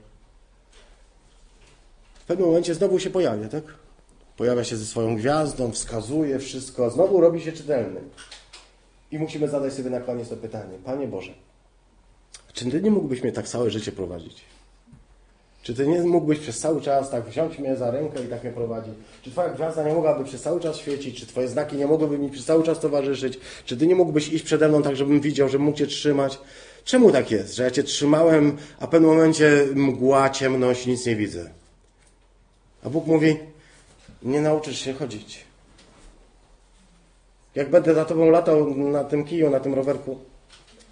[SPEAKER 1] w pewnym momencie znowu się pojawia, tak? Pojawia się ze swoją gwiazdą, wskazuje wszystko, znowu robi się czytelny. I musimy zadać sobie na koniec to pytanie. Panie Boże, czy Ty nie mógłbyś mnie tak całe życie prowadzić? Czy Ty nie mógłbyś przez cały czas tak wziąć mnie za rękę i tak mnie prowadzić? Czy Twoja gwiazda nie mogłaby przez cały czas świecić? Czy Twoje znaki nie mogłyby mi przez cały czas towarzyszyć? Czy Ty nie mógłbyś iść przede mną tak, żebym widział, żebym mógł Cię trzymać? Czemu tak jest, że ja Cię trzymałem, a w pewnym momencie mgła, ciemność, nic nie widzę? A Bóg mówi, nie nauczysz się chodzić. Jak będę za Tobą latał na tym kiju, na tym rowerku,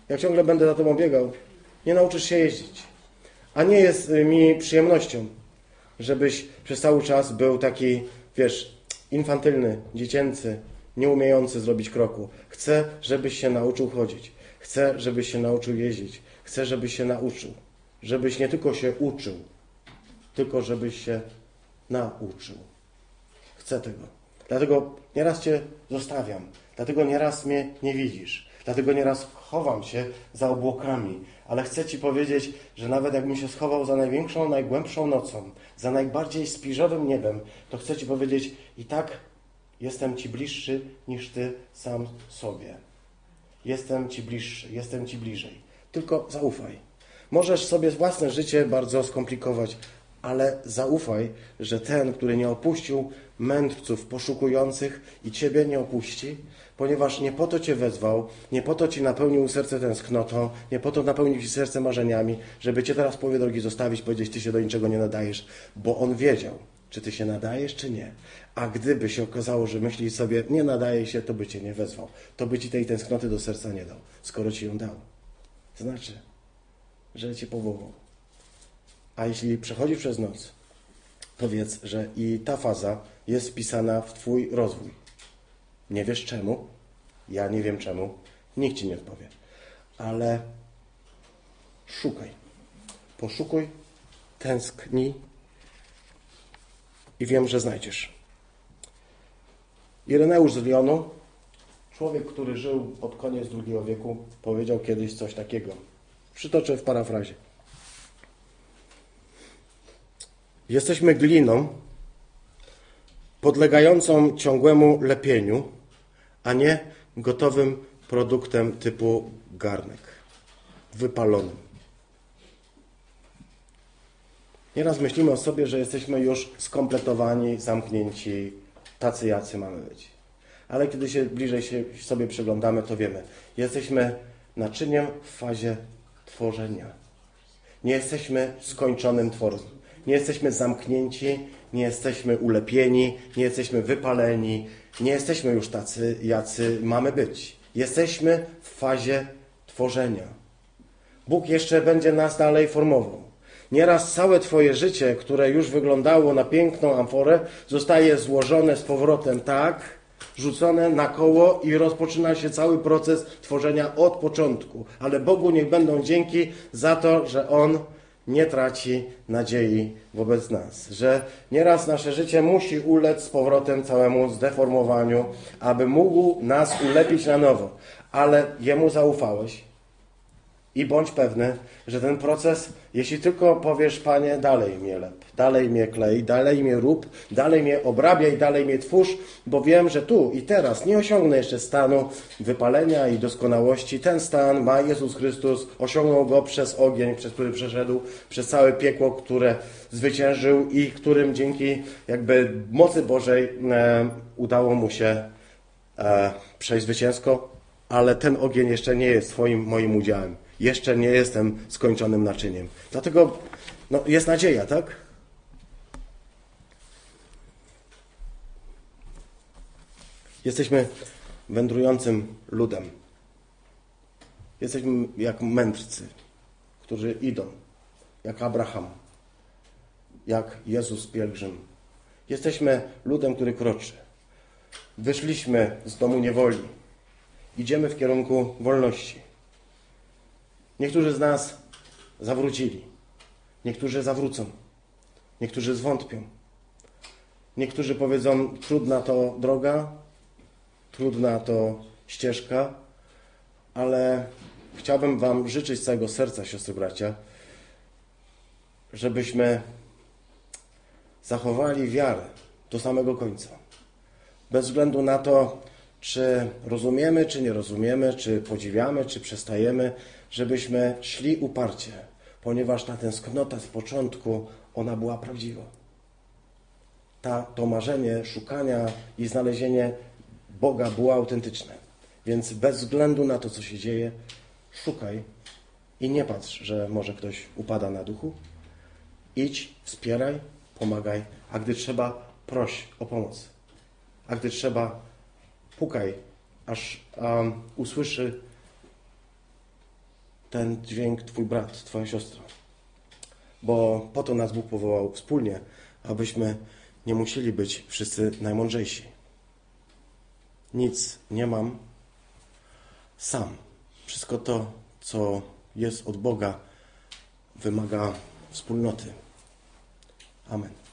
[SPEAKER 1] jak ciągle będę za tobą biegał, nie nauczysz się jeździć. A nie jest mi przyjemnością, żebyś przez cały czas był taki, wiesz, infantylny, dziecięcy, nie umiejący zrobić kroku. Chcę, żebyś się nauczył chodzić. Chcę, żebyś się nauczył jeździć. Chcę, żebyś się nauczył. Żebyś nie tylko się uczył, tylko żebyś się nauczył. Chcę tego. Dlatego nieraz cię zostawiam. Dlatego nieraz mnie nie widzisz. Dlatego nieraz chowam się za obłokami. Ale chcę ci powiedzieć, że nawet jakbym się schował za największą, najgłębszą nocą, za najbardziej spiżowym niebem, to chcę ci powiedzieć, i tak jestem ci bliższy niż ty sam sobie. Jestem ci bliższy, jestem ci bliżej. Tylko zaufaj. Możesz sobie własne życie bardzo skomplikować, ale zaufaj, że ten, który nie opuścił mędrców poszukujących i ciebie nie opuści, ponieważ nie po to cię wezwał, nie po to ci napełnił serce tęsknotą, nie po to napełnił ci serce marzeniami, żeby cię teraz w połowie drogi zostawić, powiedzieć, ty się do niczego nie nadajesz, bo on wiedział, czy ty się nadajesz, czy nie. A gdyby się okazało, że myśli sobie, nie nadaje się, to by cię nie wezwał. To by ci tej tęsknoty do serca nie dał, skoro ci ją dał. Znaczy, że cię powołał. A jeśli przechodzisz przez noc, to wiedz, że i ta faza jest wpisana w twój rozwój. Nie wiesz czemu? Ja nie wiem czemu. Nikt ci nie odpowie. Ale szukaj. Poszukuj, tęsknij i wiem, że znajdziesz. Ireneusz z Lyonu, człowiek, który żył pod koniec drugiego wieku, powiedział kiedyś coś takiego. Przytoczę w parafrazie. Jesteśmy gliną podlegającą ciągłemu lepieniu, a nie gotowym produktem typu garnek, wypalonym. Nieraz myślimy o sobie, że jesteśmy już skompletowani, zamknięci, tacy jacy mamy być. Ale kiedy się bliżej się sobie przyglądamy, to wiemy, jesteśmy naczyniem w fazie tworzenia. Nie jesteśmy skończonym tworem. Nie jesteśmy zamknięci, nie jesteśmy ulepieni, nie jesteśmy wypaleni, nie jesteśmy już tacy, jacy mamy być. Jesteśmy w fazie tworzenia. Bóg jeszcze będzie nas dalej formował. Nieraz całe twoje życie, które już wyglądało na piękną amforę, zostaje złożone z powrotem tak, rzucone na koło i rozpoczyna się cały proces tworzenia od początku. Ale Bogu niech będą dzięki za to, że On nie traci nadziei wobec nas. Że nieraz nasze życie musi ulec z powrotem całemu zdeformowaniu, aby mógł nas ulepić na nowo. Ale Jemu zaufałeś i bądź pewny, że ten proces, jeśli tylko powiesz, Panie, dalej mnie lep, dalej mnie klej, dalej mnie rób, dalej mnie obrabiaj, dalej mnie twórz, bo wiem, że tu i teraz nie osiągnę jeszcze stanu wypalenia i doskonałości. Ten stan ma Jezus Chrystus, osiągnął go przez ogień, przez który przeszedł, przez całe piekło, które zwyciężył i którym dzięki jakby mocy Bożej e, udało mu się e, przejść zwycięsko, ale ten ogień jeszcze nie jest twoim, moim udziałem. Jeszcze nie jestem skończonym naczyniem. Dlatego no, jest nadzieja, tak? Jesteśmy wędrującym ludem. Jesteśmy jak mędrcy, którzy idą, jak Abraham, jak Jezus pielgrzym. Jesteśmy ludem, który kroczy. Wyszliśmy z domu niewoli. Idziemy w kierunku wolności. Niektórzy z nas zawrócili. Niektórzy zawrócą. Niektórzy zwątpią. Niektórzy powiedzą, trudna to droga, trudna to ścieżka, ale chciałbym wam życzyć z całego serca, siostry, bracia, żebyśmy zachowali wiarę do samego końca. Bez względu na to, czy rozumiemy, czy nie rozumiemy, czy podziwiamy, czy przestajemy, żebyśmy szli uparcie, ponieważ ta tęsknota z początku, ona była prawdziwa. Ta, to marzenie szukania i znalezienie Boga było autentyczne. Więc bez względu na to, co się dzieje, szukaj i nie patrz, że może ktoś upada na duchu. Idź, wspieraj, pomagaj, a gdy trzeba, proś o pomoc. A gdy trzeba, pukaj, aż um, usłyszy ten dźwięk twój brat, twoja siostra. Bo po to nas Bóg powołał wspólnie, abyśmy nie musieli być wszyscy najmądrzejsi. Nic nie mam sam. Wszystko to, co jest od Boga, wymaga wspólnoty. Amen.